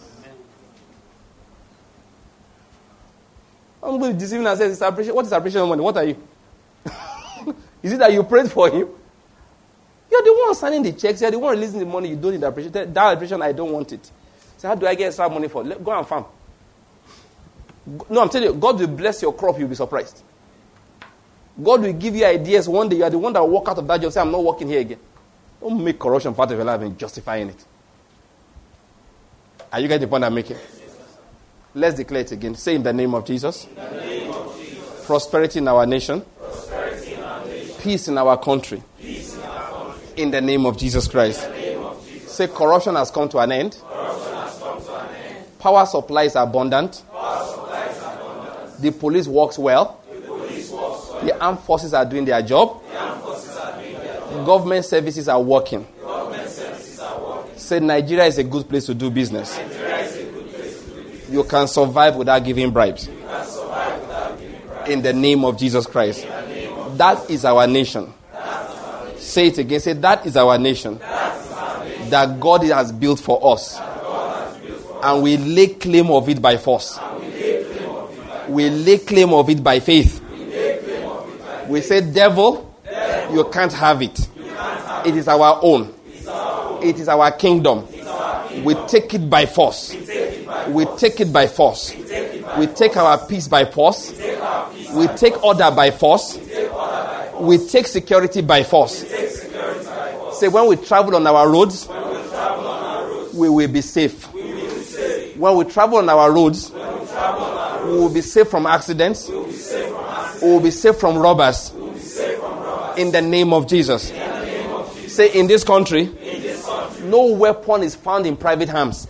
I'm going to deceive him and say, what is appreciation money? What are you? Is it that you prayed for him? You're the one signing the checks. You're the one releasing the money. You don't need appreciation. That appreciation, I don't want it. So how do I get extra money for? Let, go and farm. No, I'm telling you, God will bless your crop. You'll be surprised. God will give you ideas. One day you are the one that will walk out of that job and say, I'm not working here again. Don't make corruption part of your life and justifying it. Are you getting the point I'm making? Let's declare it again. Say in the name of Jesus. In the name of Jesus. Prosperity in our nation. Prosperity in our nation. Peace in our country. Peace in our country. In the name of Jesus Christ. In the name of Jesus. Say corruption has come to an end. Corruption has come to an end. Power supply is abundant. Power supply is abundant. The police works well. The police works well. The armed forces are doing their job. The armed forces are doing their job. Government services are working. Government services are working. Say Nigeria is a good place to do business. Nigeria is a good place to do business. You can survive without giving bribes. You can survive without giving bribes. In the name of Jesus Christ. That is our nation. Say it again. Say that is our nation. That God has built for us. And we lay claim of it by force. We lay claim of it by faith. We say, devil, you can't have it. It is our own. It is our kingdom. We take it by force. We take it by force. We take our peace by force. We take order by force. We take security by force. Say, when we travel on our roads, we will be safe. When we travel on our roads, we will be safe from accidents. We will be safe from robbers. In the name of Jesus. Say, in this country, no weapon is found in private hands.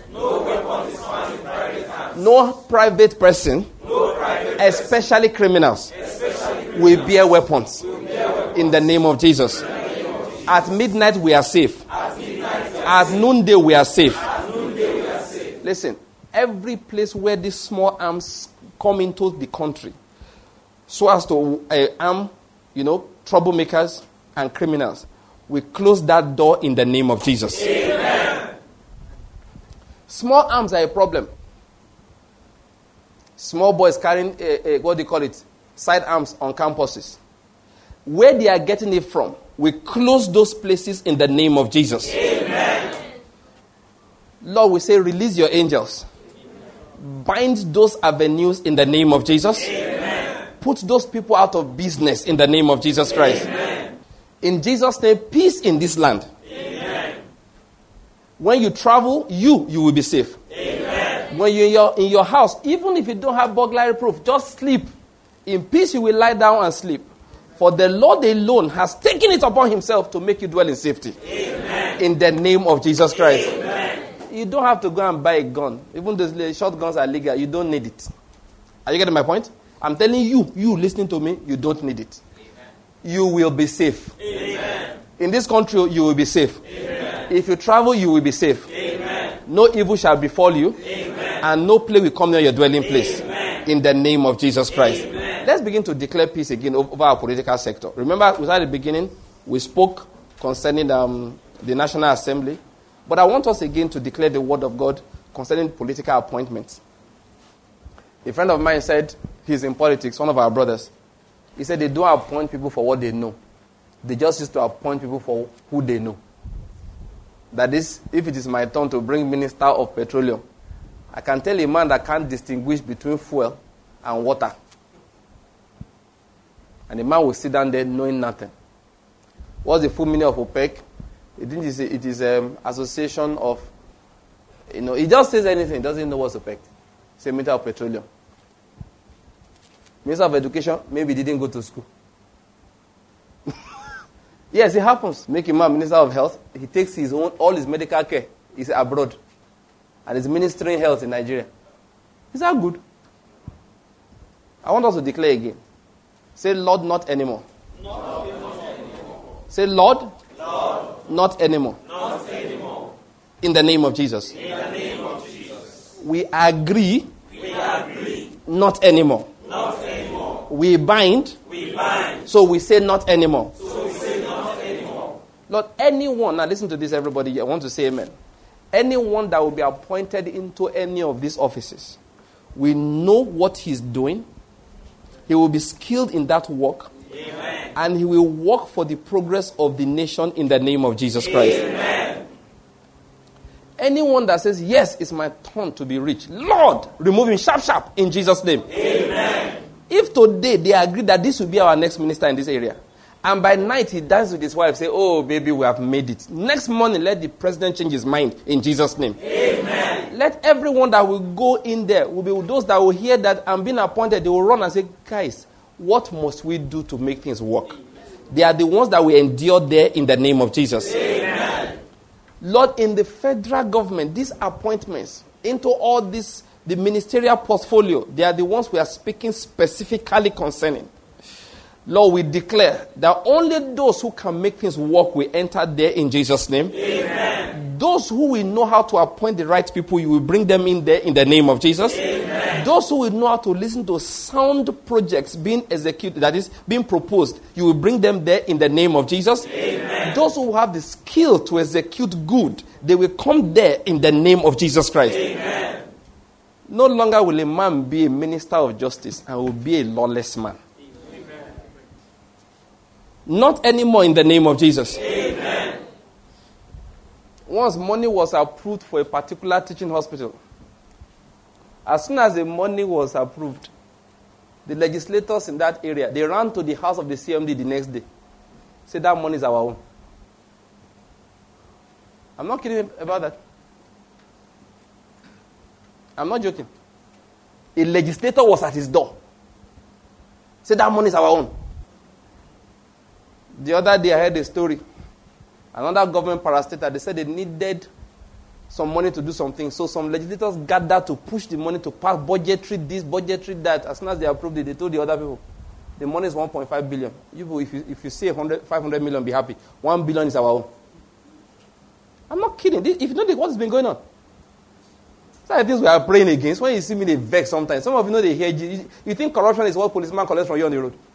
No private person, especially criminals, will bear weapons. In the name of Jesus. At midnight we are safe. At noonday we are safe. Listen, every place where these small arms come into the country, so as to uh, arm, you know, troublemakers and criminals, we close that door in the name of Jesus. Amen. Small arms are a problem. Small boys carrying, a, a, what do you call it, sidearms on campuses. Where they are getting it from, we close those places in the name of Jesus. Amen. Lord, we say, release your angels. Bind those avenues in the name of Jesus. Amen. Put those people out of business in the name of Jesus Christ. Amen. In Jesus' name, peace in this land. Amen. When you travel, you, you will be safe. Amen. When you're in your, in your house, even if you don't have burglary proof, just sleep. In peace you will lie down and sleep. For the Lord alone has taken it upon himself to make you dwell in safety. Amen. In the name of Jesus Christ. Amen. You don't have to go and buy a gun. Even those shotguns are legal. You don't need it. Are you getting my point? I'm telling you, you listening to me, you don't need it. Amen. You will be safe. Amen. In this country, you will be safe. Amen. If you travel, you will be safe. Amen. No evil shall befall you. Amen. And no plague will come near your dwelling place. Amen. In the name of Jesus Christ. Amen. Let's begin to declare peace again over our political sector. Remember, at the beginning, we spoke concerning um, the National Assembly. But I want us again to declare the word of God concerning political appointments. A friend of mine said, he's in politics, one of our brothers. He said they don't appoint people for what they know. They just used to appoint people for who they know. That is, if it is my turn to bring Minister of Petroleum, I can tell a man that can't distinguish between fuel and water. And the man will sit down there knowing nothing. What's the full meaning of OPEC? It is, it is an association of, you know, he just says anything, doesn't know what's OPEC. It's a Minister of Petroleum. Minister of Education, maybe didn't go to school. Yes, it happens. Make him a Minister of Health. He takes his own, all his medical care. He's abroad. And he's ministering health in Nigeria. Is that good? I want us to declare again. Say, Lord, not anymore. Not anymore. Say, Lord, Lord, not anymore. Not anymore. In the name of Jesus. In the name of Jesus. We agree. We agree. Not anymore. Not anymore. We bind. We bind. So we say not anymore. So we say not anymore. Lord, anyone, now listen to this, everybody. I want to say amen. Anyone that will be appointed into any of these offices, we know what he's doing. He will be skilled in that work. Amen. And he will work for the progress of the nation in the name of Jesus Christ. Amen. Anyone that says, yes, it's my turn to be rich, Lord, remove him sharp, sharp in Jesus' name. Amen. If today they agree that this will be our next minister in this area, and by night he dances with his wife, say, oh, baby, we have made it. Next morning, let the president change his mind in Jesus' name. Amen. Let everyone that will go in there, will be those that will hear that I'm being appointed, they will run and say, guys, what must we do to make things work? They are the ones that will endure there in the name of Jesus. Amen. Lord, in the federal government, these appointments into all this, the ministerial portfolio, they are the ones we are speaking specifically concerning. Lord, we declare that only those who can make things work will enter there in Jesus' name. Amen. Those who will know how to appoint the right people, you will bring them in there in the name of Jesus. Amen. Those who will know how to listen to sound projects being executed, that is, being proposed, you will bring them there in the name of Jesus. Amen. Those who have the skill to execute good, they will come there in the name of Jesus Christ. Amen. No longer will a man be a minister of justice and will be a lawless man. Not anymore in the name of Jesus. Amen. Once money was approved for a particular teaching hospital, as soon as the money was approved, the legislators in that area, they ran to the house of the C M D the next day. Said that money is our own. I'm not kidding about that. I'm not joking. A legislator was at his door. Said that money is our own. The other day I heard a story. Another government parastatal, they said they needed some money to do something. So some legislators gathered to push the money to pass budgetary this, budgetary that. As soon as they approved it, they told the other people, the money is one point five billion. You, if you, if you say one hundred, five hundred million, be happy. one billion is our own. I'm not kidding. This, if you know what has been going on. Some of the things we are praying against. When you see me, they vex sometimes. Some of you know they hear you. You think corruption is what policeman collects from you on the road.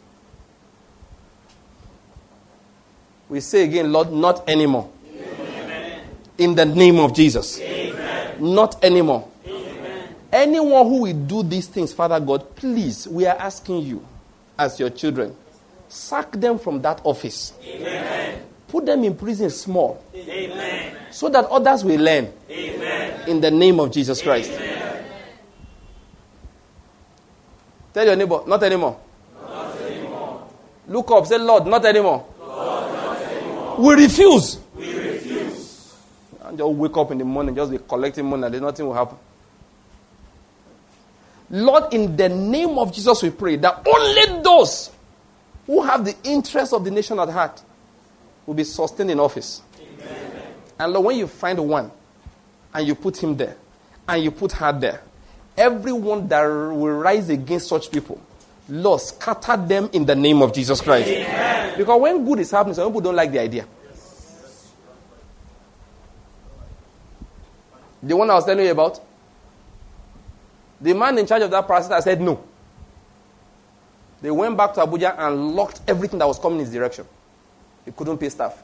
We say again, Lord, not anymore. Amen. In the name of Jesus. Amen. Not anymore. Amen. Anyone who will do these things, Father God, please, we are asking you, as your children, sack them from that office. Amen. Put them in prison small. Amen. So that others will learn. Amen. In the name of Jesus Christ. Amen. Tell your neighbor, not anymore. Not anymore. Look up, say, Lord, not anymore. Lord, not anymore. We refuse. We refuse. And just wake up in the morning, just be collecting money, and nothing will happen. Lord, in the name of Jesus, we pray that only those who have the interest of the nation at heart will be sustained in office. Amen. And Lord, when you find one, and you put him there, and you put her there, everyone that will rise against such people, Lord, scatter them in the name of Jesus Christ. Amen. Because when good is happening, some people don't like the idea. The one I was telling you about, the man in charge of that parastatal said no. They went back to Abuja and locked everything that was coming in his direction. He couldn't pay staff.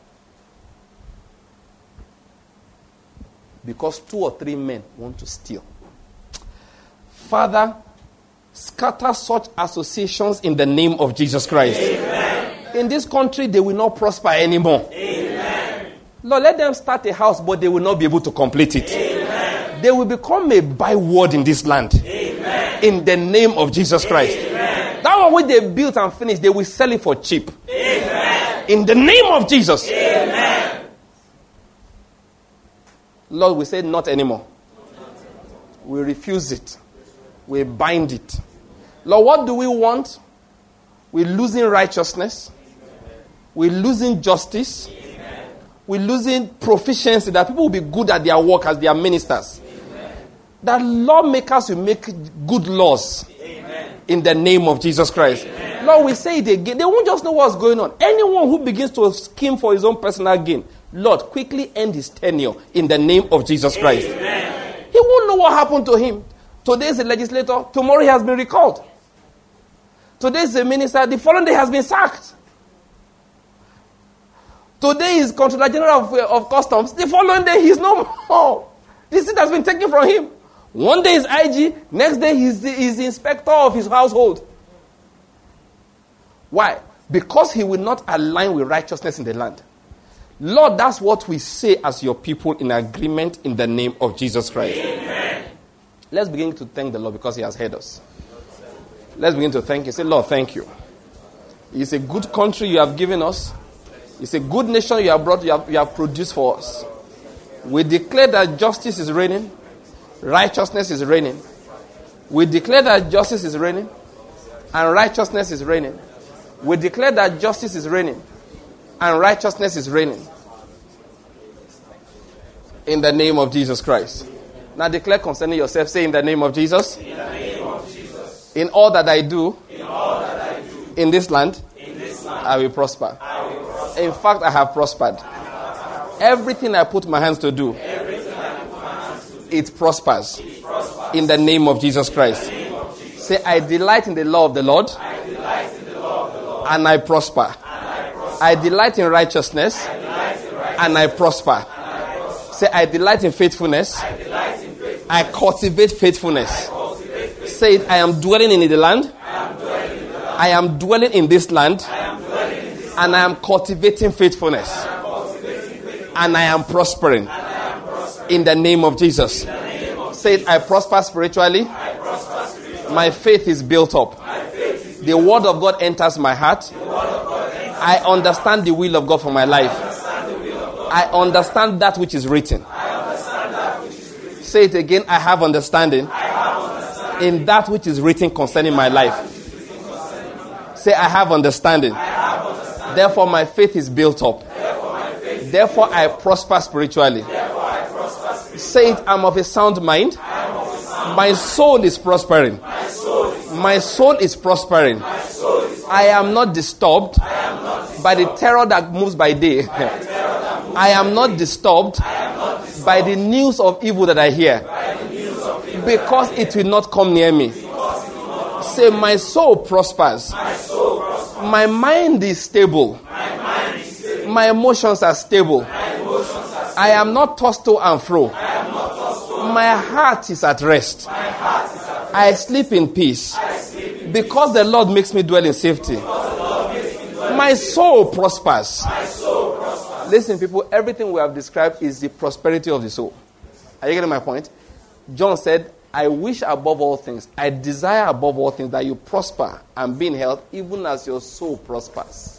Because two or three men want to steal. Father, scatter such associations in the name of Jesus Christ. Amen. In this country, they will not prosper anymore. Amen. Lord, let them start a house, but they will not be able to complete it. Amen. They will become a byword in this land. Amen. In the name of Jesus Christ. Amen. That one which they built and finished, they will sell it for cheap. Amen. In the name of Jesus. Amen. Lord, we say not anymore. We refuse it. We bind it. Lord, what do we want? We're losing righteousness. We're losing justice. We're losing proficiency, that people will be good at their work as their ministers. That lawmakers will make good laws. Amen. In the name of Jesus Christ. Amen. Lord, we say it again. They won't just know what's going on. Anyone who begins to scheme for his own personal gain, Lord, quickly end his tenure in the name of Jesus Christ. Amen. He won't know what happened to him. Today is a legislator. Tomorrow he has been recalled. Today is a minister. The following day has been sacked. Today is Controller General of, of Customs. The following day he's no more. This seat has been taken from him. One day is I G. Next day he's the, he's the inspector of his household. Why? Because he will not align with righteousness in the land. Lord, that's what we say as your people in agreement in the name of Jesus Christ. Amen. Let's begin to thank the Lord because he has heard us. Let's begin to thank you. Say, Lord, thank you. It's a good country you have given us. It's a good nation you have brought, you have, you have produced for us. We declare that justice is reigning. Righteousness is reigning. We declare that justice is reigning. And righteousness is reigning. We declare that justice is reigning. And righteousness is reigning. In the name of Jesus Christ. Now declare concerning yourself. Say, in the name of Jesus. In the name of Jesus. In all that I do. In all that I do. In this land. In this land. I will prosper. I will prosper. In fact, I have prospered. Everything I put my hands to do. Everything I put my hands to do. It prospers. It prospers. In the name of Jesus Christ. In the name of Jesus. Say, I delight in the law of the Lord. I delight in the law of the Lord. And I prosper. And I prosper. I delight in righteousness. I delight in righteousness. And I prosper. And I prosper. Say, I delight in faithfulness. I delight in faithfulness. I cultivate faithfulness. I cultivate faithfulness. Say it, I am dwelling in the land. I am dwelling in the land. I am dwelling in this land. I am dwelling in this land. And I am cultivating faithfulness. I am cultivating faithfulness. And I am prospering. And I am prospering. In the name of Jesus. In the name of Say it, I prosper spiritually. I prosper spiritually. My faith is built up. My faith is The word of God enters my heart. the word of God enters. I understand the will of God for my life. Understand the will of God. I understand that which is written. I understand that which is written. Say it again, I have understanding I have understanding. in that which is written concerning my life. Say, I have understanding. I have understanding. Therefore, my faith is built up. Therefore, my faith. Therefore, I prosper spiritually. Therefore, I prosper spiritually. Say it, I'm of a sound mind. I am of a sound. My soul is prospering. My soul is. My soul is prospering. My soul is. I am not disturbed I am not disturbed by the terror that moves by day. by the terror that moves. I am not disturbed I am not disturbed by the news of evil that I hear, by the news of evil. because it will not come near me. Say, my soul prospers. My soul prospers. My mind is stable. My mind is stable. My emotions are stable. My emotions are stable. I am not tossed to and fro. I am not tossed to. My heart is at rest. My heart is at rest. I sleep in peace I sleep in because the Lord makes me dwell in safety. My soul prospers. My soul prospers. Listen, people, everything we have described is the prosperity of the soul. Are you getting my point? John said, I wish above all things, I desire above all things that you prosper and be in health, even as your soul prospers.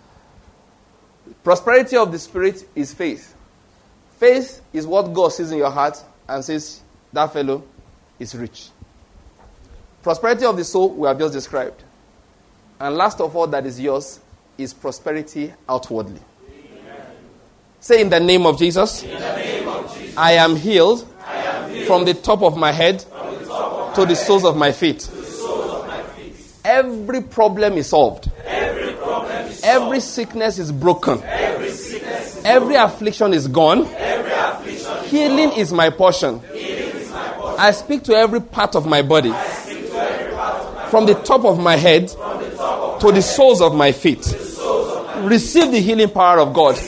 Prosperity of the Spirit is faith. Faith is what God sees in your heart and says, that fellow is rich. Prosperity of the soul, we have just described. And last of all that is yours is prosperity outwardly. Amen. Say, in the name of Jesus, In the name of Jesus. I am healed, I am healed from the top of my head from the top of to the soles of my feet. the soles of my feet. Every problem is solved. Every problem is Every sickness is broken. every sickness is Every affliction is gone. every affliction is Healing is my portion. healing is my portion. I speak to every part of my body, I speak to every part of my from the top of my head from the top of to the soles of my feet. the soles of my Receive the healing power of God.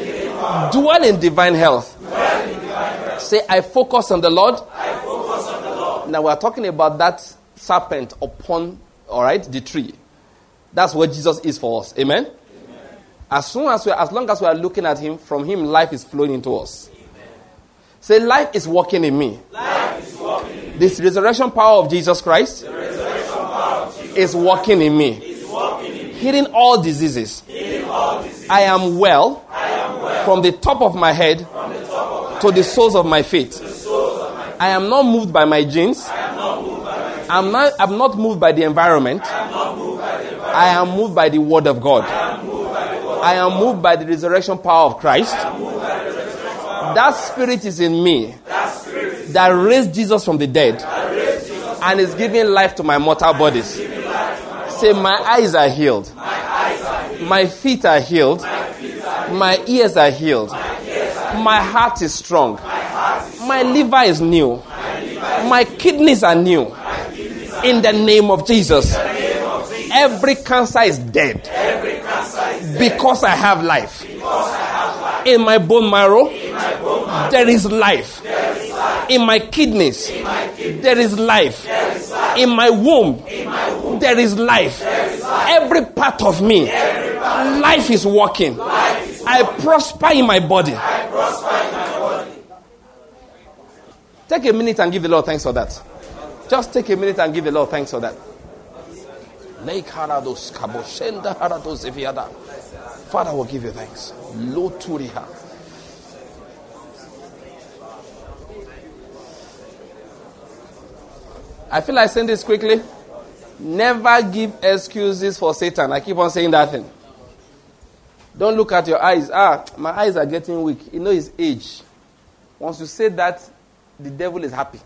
Dwell in divine health. dwell in divine rest. Say, I focus on the Lord. I focus on the Lord. Now we are talking about that serpent upon, all right, the tree. That's what Jesus is for us. Amen? Amen. As soon as we, as long as we are looking at him, from him life is flowing into us. Amen. Say, life is working in me. Life is walking in me. This resurrection power of Jesus Christ The resurrection power of Jesus is working in me, is walking in me. healing all diseases. Healing all disease. I am well I am well from the top of my head from the top of my to the soles of my feet. the soles of my feet. I am not moved by my genes. I am not moved by my I'm not, I'm not moved by the environment. I am not moved by the environment. I am moved by the word of God. I am moved by the word. I am moved by the resurrection power of Christ. I am moved by the resurrection power. That spirit is in me That spirit is that raised Jesus from the dead that raised Jesus and is giving life to my mortal bodies. giving life to my Say, my eyes are healed. My eyes are healed. My feet are healed. My feet are healed. My ears are healed. My ears are healed. My heart is strong. My heart is My liver is new. my liver. My kidneys are new. My kidneys are In the name of Jesus. in the name of Jesus. Every cancer is dead Every cancer is dead because I have life. because I have life. In my bone marrow, In my bone marrow there is life. there is life. In my kidneys, In my kidney there is life. there is life. In my womb, In my womb there is life. there is life. Every part of me, Every part life is working. life is I prosper in my body. I prosper in my body. Take a minute and give the Lord thanks for that. Just take a minute and give the Lord thanks for that. Father, we'll give you thanks. Loturiha. I feel like saying this quickly. Never give excuses for Satan. I keep on saying that thing. Don't look at your eyes. Ah, my eyes are getting weak. You know his age. Once you say that, the devil is happy.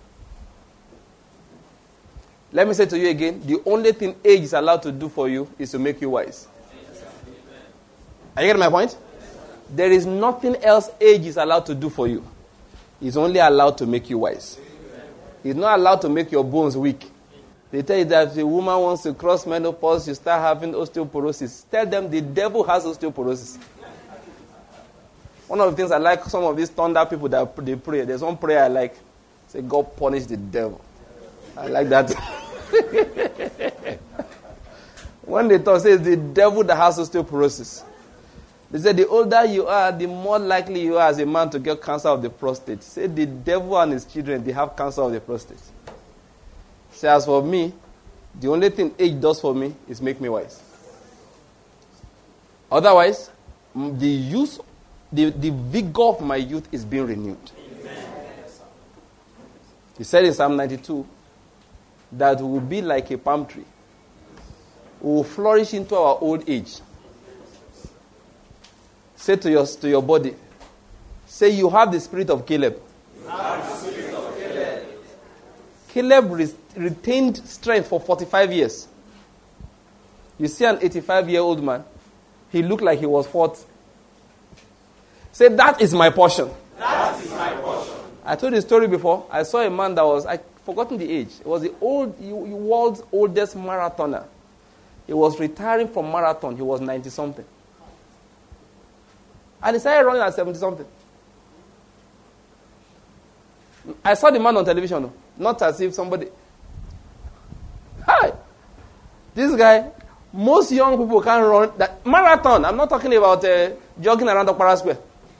Let me say to you again, the only thing age is allowed to do for you is to make you wise. Are you getting my point? There is nothing else age is allowed to do for you. It's only allowed to make you wise. It's not allowed to make your bones weak. They tell you that if a woman wants to cross menopause, you start having osteoporosis. Tell them the devil has osteoporosis. One of the things I like, some of these thunder people that they pray, there's one prayer I like. Say, God punish the devil. I like that. When they talk, say it's the devil that has osteoporosis. They say the older you are, the more likely you are as a man to get cancer of the prostate. Say the devil and his children, they have cancer of the prostate. Say as for me, the only thing age does for me is make me wise. Otherwise, the use, the, the vigor of my youth is being renewed. Amen. He said in Psalm ninety-two that we will be like a palm tree. We will flourish into our old age. Say to your, to your body, say you have the spirit of Caleb. You have the spirit of Caleb. Caleb re- retained strength for forty-five years. You see an eighty-five-year-old man, he looked like he was forty. Say, that is my portion. That is my portion. I told the story before. I saw a man that was, I've forgotten the age. It was the old, the world's oldest marathoner. He was retiring from marathon. He was ninety-something. And he started running at seventy-something. I saw the man on television. Not as if somebody... Hi! This guy, most young people can't run... that marathon. I'm not talking about uh, jogging around Okpara Square.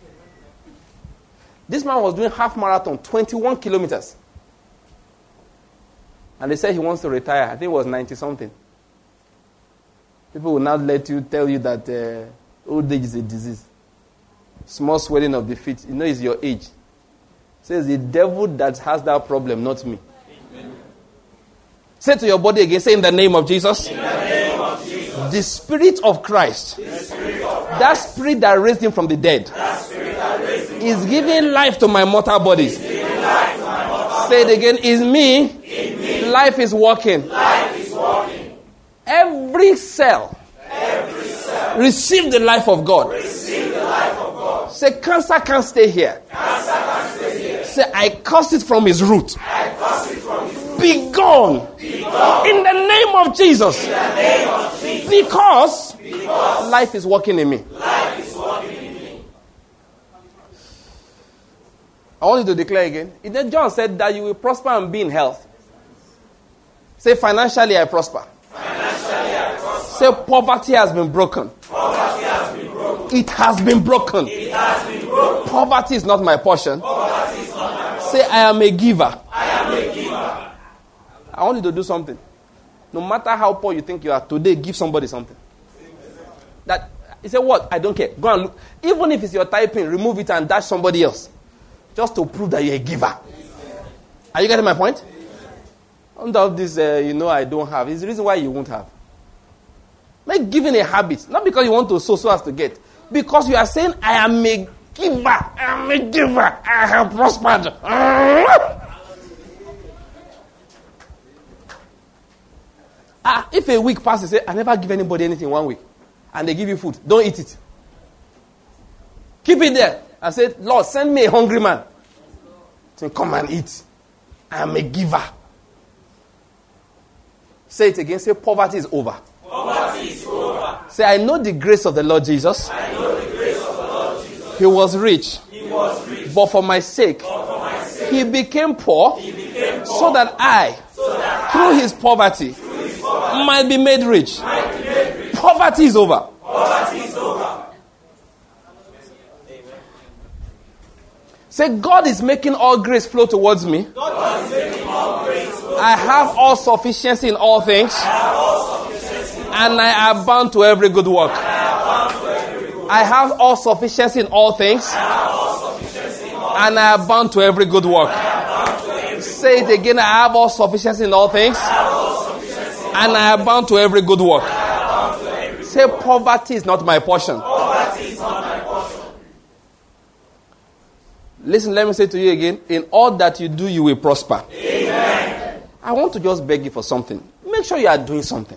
This man was doing half marathon, twenty-one kilometers. And they said he wants to retire. I think it was ninety-something. People will now let you tell you that uh, old age is a disease. Small swelling of the feet. You know it's your age. Says the devil that has that problem, not me. Amen. Say to your body again, say in the name of Jesus. In the name of Jesus. The Spirit of Christ. The Spirit of Christ. That Spirit that raised him from the dead. That Spirit that raised him is giving life to my mortal body. Is giving life to my mortal say it again, is me. In me. Life is working. Life is working. Every cell. Every cell. Receive the life of God. Receive the life of God. Say, cancer can't stay here. Cancer can't stay here. Say, I curse it from his root. I curse it from his root. Be gone. Be gone. In the name of Jesus. In the name of Jesus. Because, because life is working in me. Life is working in me. I want you to declare again. Then John said that you will prosper and be in health. Say, financially I prosper. Financially I prosper. Say, poverty has been broken. Poverty has been broken. It has been broken. It has been broken. Poverty is not my portion. Poverty is not my portion. Say, I am a giver. I am a giver. I want you to do something. No matter how poor you think you are, today give somebody something. That you say, what? I don't care. Go and look. Even if it's your typing, remove it and dash somebody else. Just to prove that you're a giver. Are you getting my point? Don't have this, uh, you know, I don't have. It's the reason why you won't have. Make giving a habit. Not because you want to sow so as to get. Because you are saying, I am a giver. I am a giver. I have prospered. Ah, if a week passes, say, I never give anybody anything one week. And they give you food. Don't eat it. Keep it there. And say, Lord, send me a hungry man. Say, come and eat. I am a giver. Say it again. Say, poverty is over. Poverty is over. Say, I know the grace of the Lord Jesus. I know the grace of the Lord Jesus. He was rich. He was rich. But for my sake, But for my sake he became poor, he became poor, so that I, so that through his poverty, through his poverty might be made rich. might be made rich. Poverty is over. Poverty is over. Say, God is making all grace flow towards me. God is making all grace flow. I have all sufficiency in all things. I have all sufficiency And I abound to every good work. I have all sufficiency in all things. And I abound to every good work. Say it again. I have all sufficiency in all things. And I abound to every good work. Say, poverty is not my portion. Listen, let me say to you again. In all that you do, you will prosper. Amen. I want to just beg you for something. Make sure you are doing something.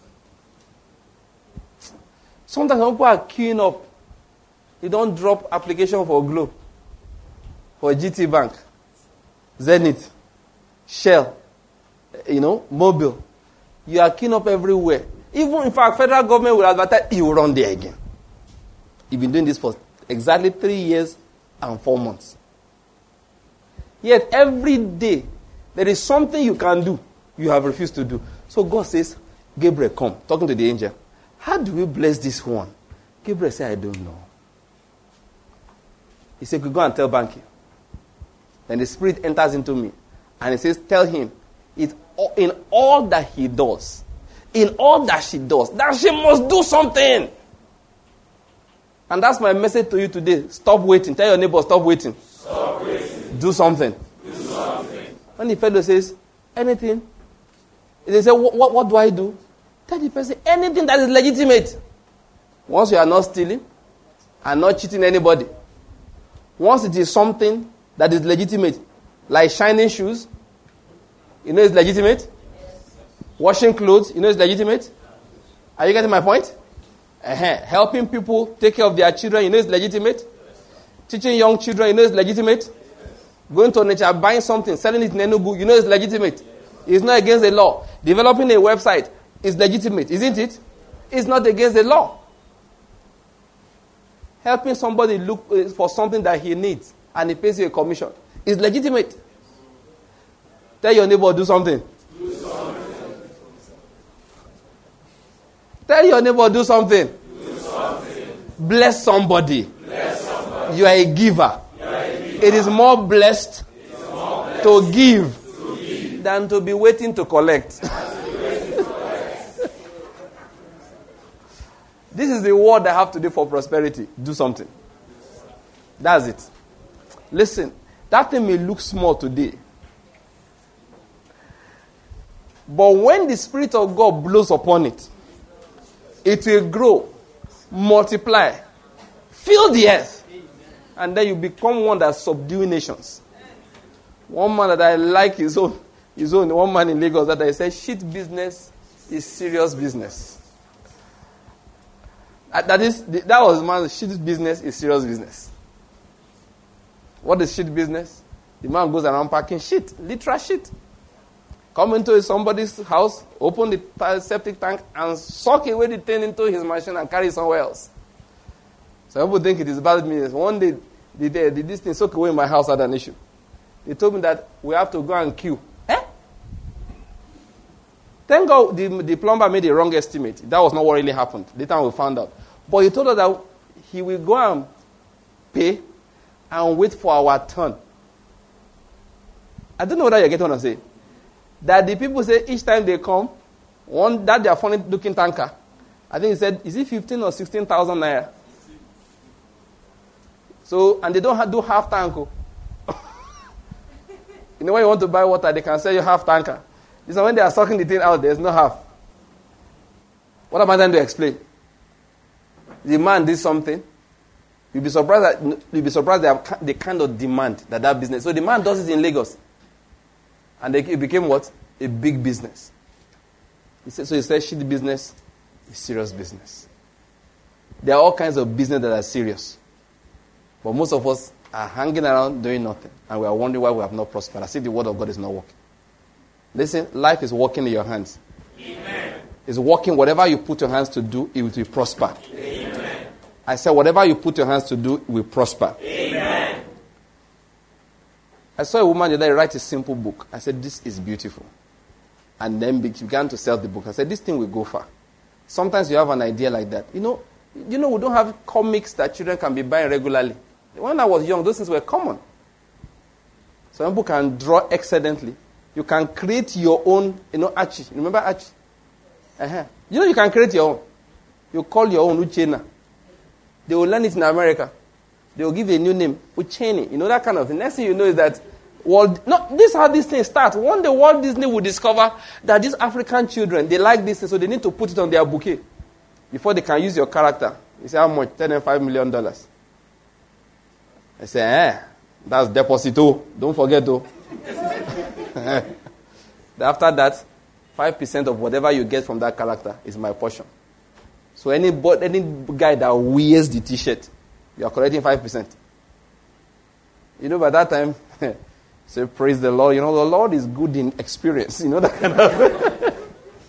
Sometimes people are queuing up. You don't drop application for Glo, for G T Bank, Zenith, Shell, you know, Mobile. You are queuing up everywhere. Even, in fact, federal government will advertise, you will run there again. You've been doing this for exactly three years and four months. Yet, every day, there is something you can do, you have refused to do. So God says, Gabriel, come. Talking to the angel. How do we bless this one? Gabriel said, I don't know. He said, go and tell Banky. Then the Spirit enters into me. And he says, tell him, it's in all that he does, in all that she does, that she must do something. And that's my message to you today. Stop waiting. Tell your neighbor, stop waiting. Stop waiting. Do something. Do something. When the fellow says, anything, they say, what, what, what do I do? Tell the person, anything that is legitimate. Once you are not stealing and not cheating anybody, once it is something that is legitimate, like shining shoes, you know it's legitimate? Washing clothes, you know it's legitimate? Are you getting my point? Uh-huh. Helping people take care of their children, you know it's legitimate? Teaching young children, you know it's legitimate? Going to nature, buying something, selling it in Enugu, you know it's legitimate? It's not against the law. Developing a website is legitimate, isn't it? It's not against the law. Helping somebody look for something that he needs and he pays you a commission is legitimate. Tell your neighbor, do something. Do something. Tell your neighbor, do something. Do something. Bless somebody. Bless somebody. You are a giver. You are a giver. It is more blessed, It is more blessed to give, to give than to be waiting to collect. This is the word I have to do for prosperity. Do something. That's it. Listen, that thing may look small today. But when the Spirit of God blows upon it, it will grow, multiply, fill the earth. And then you become one that subdues nations. One man that I like his own, his own, one man in Lagos that I said, shit business is serious business. That is, that was man's shit business is serious business. What is shit business? The man goes around packing shit, literal shit. Come into somebody's house, open the septic tank, and suck away the thing into his machine and carry it somewhere else. Some people think it is bad business. One day, the day did this thing soak away in my house had an issue. They told me that we have to go and queue. Eh? Thank God the, the plumber made a wrong estimate. That was not what really happened. Later we found out. But he told us that he will go and pay and wait for our turn. I don't know whether you get what I'm saying. That the people say each time they come, one that their funny looking tanker, I think he said, is it fifteen or sixteen thousand naira? So, and they don't have, do half tank. You know when you want to buy water, they can sell you half tanker. This is when they are sucking the thing out, there's no half. What am I trying to explain? The man did something. You'll be surprised that you'll be surprised at the kind of demand that that business. So the man does it in Lagos, and it became what? A big business. He said, so he said, shit business is serious business. There are all kinds of business that are serious, but most of us are hanging around doing nothing, and we are wondering why we have not prospered. As if the word of God is not working. Listen, life is working in your hands. Amen. It's working. Whatever you put your hands to do, it will prosper. Amen. I said, whatever you put your hands to do, it will prosper. Amen. I saw a woman the other day write a simple book. I said, this is beautiful. And then began to sell the book. I said, this thing will go far. Sometimes you have an idea like that. You know, you know, we don't have comics that children can be buying regularly. When I was young, those things were common. Some people can draw excellently. You can create your own, you know, Archie. Remember Archie? Uh-huh. You know you can create your own. You call your own Uchenna. They will learn it in America. They will give a new name, Uchenni. You know, that kind of thing. Next thing you know is that Walt, no, this is how this thing starts. One day Walt Disney will discover that these African children, they like this thing, so they need to put it on their bouquet before they can use your character. You say, how much? Tell them five million dollars. I say, eh, that's deposit too. Don't forget though. After that, five percent of whatever you get from that character is my portion. So any, any guy that wears the t-shirt, you are collecting five percent. You know, by that time, say, praise the Lord. You know, the Lord is good in experience. You know, that kind of...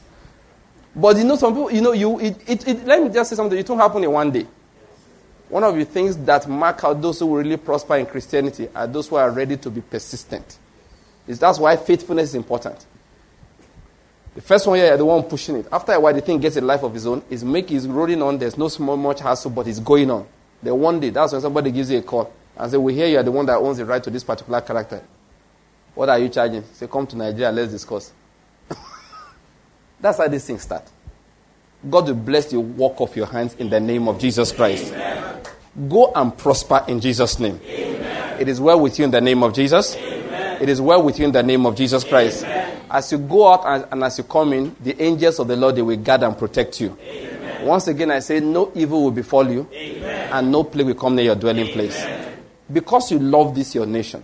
But you know, some people, you know, you it, it, it, let me just say something. It won't happen in one day. One of the things that mark out those who will really prosper in Christianity are those who are ready to be persistent. It's, that's why faithfulness is important. The first one here, the one pushing it. After a while, the thing gets a life of its own. Is make is rolling on. There's no small much hassle, but it's going on. Then one day, that's when somebody gives you a call and say, "We hear you are the one that owns the right to this particular character. What are you charging?" Say, "Come to Nigeria, let's discuss." That's how these things start. God will bless the work of your hands in the name of Jesus Christ. Amen. Go and prosper in Jesus' name. Amen. It is well with you in the name of Jesus. Amen. It is well with you in the name of Jesus Christ. Amen. As you go out and, and as you come in, the angels of the Lord, they will guard and protect you. Amen. Once again, I say, no evil will befall you. Amen. And no plague will come near your dwelling Amen. Place. Because you love this, your nation,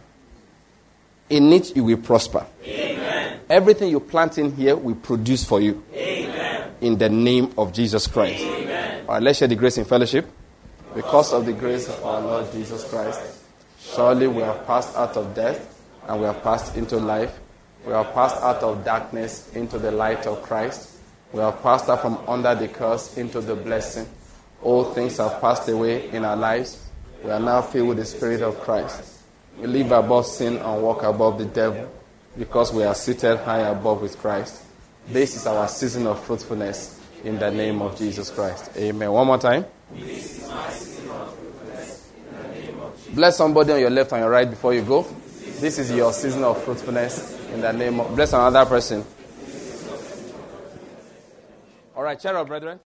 in it you will prosper. Amen. Everything you plant in here will produce for you. Amen. In the name of Jesus Christ. Amen. All right, let's share the grace in fellowship. Because of the grace of our Lord Jesus Christ, surely we have passed out of death and we have passed into life. We have passed out of darkness into the light of Christ. We have passed out from under the curse into the blessing. All things have passed away in our lives. We are now filled with the Spirit of Christ. We live above sin and walk above the devil, because we are seated high above with Christ. This is our season of fruitfulness in the name of Jesus Christ. Amen. One more time. This is my season of fruitfulness in the name of Jesus. Bless somebody on your left and your right before you go. This is your season of fruitfulness in the name of... Bless another person. All right, cheer up, brethren.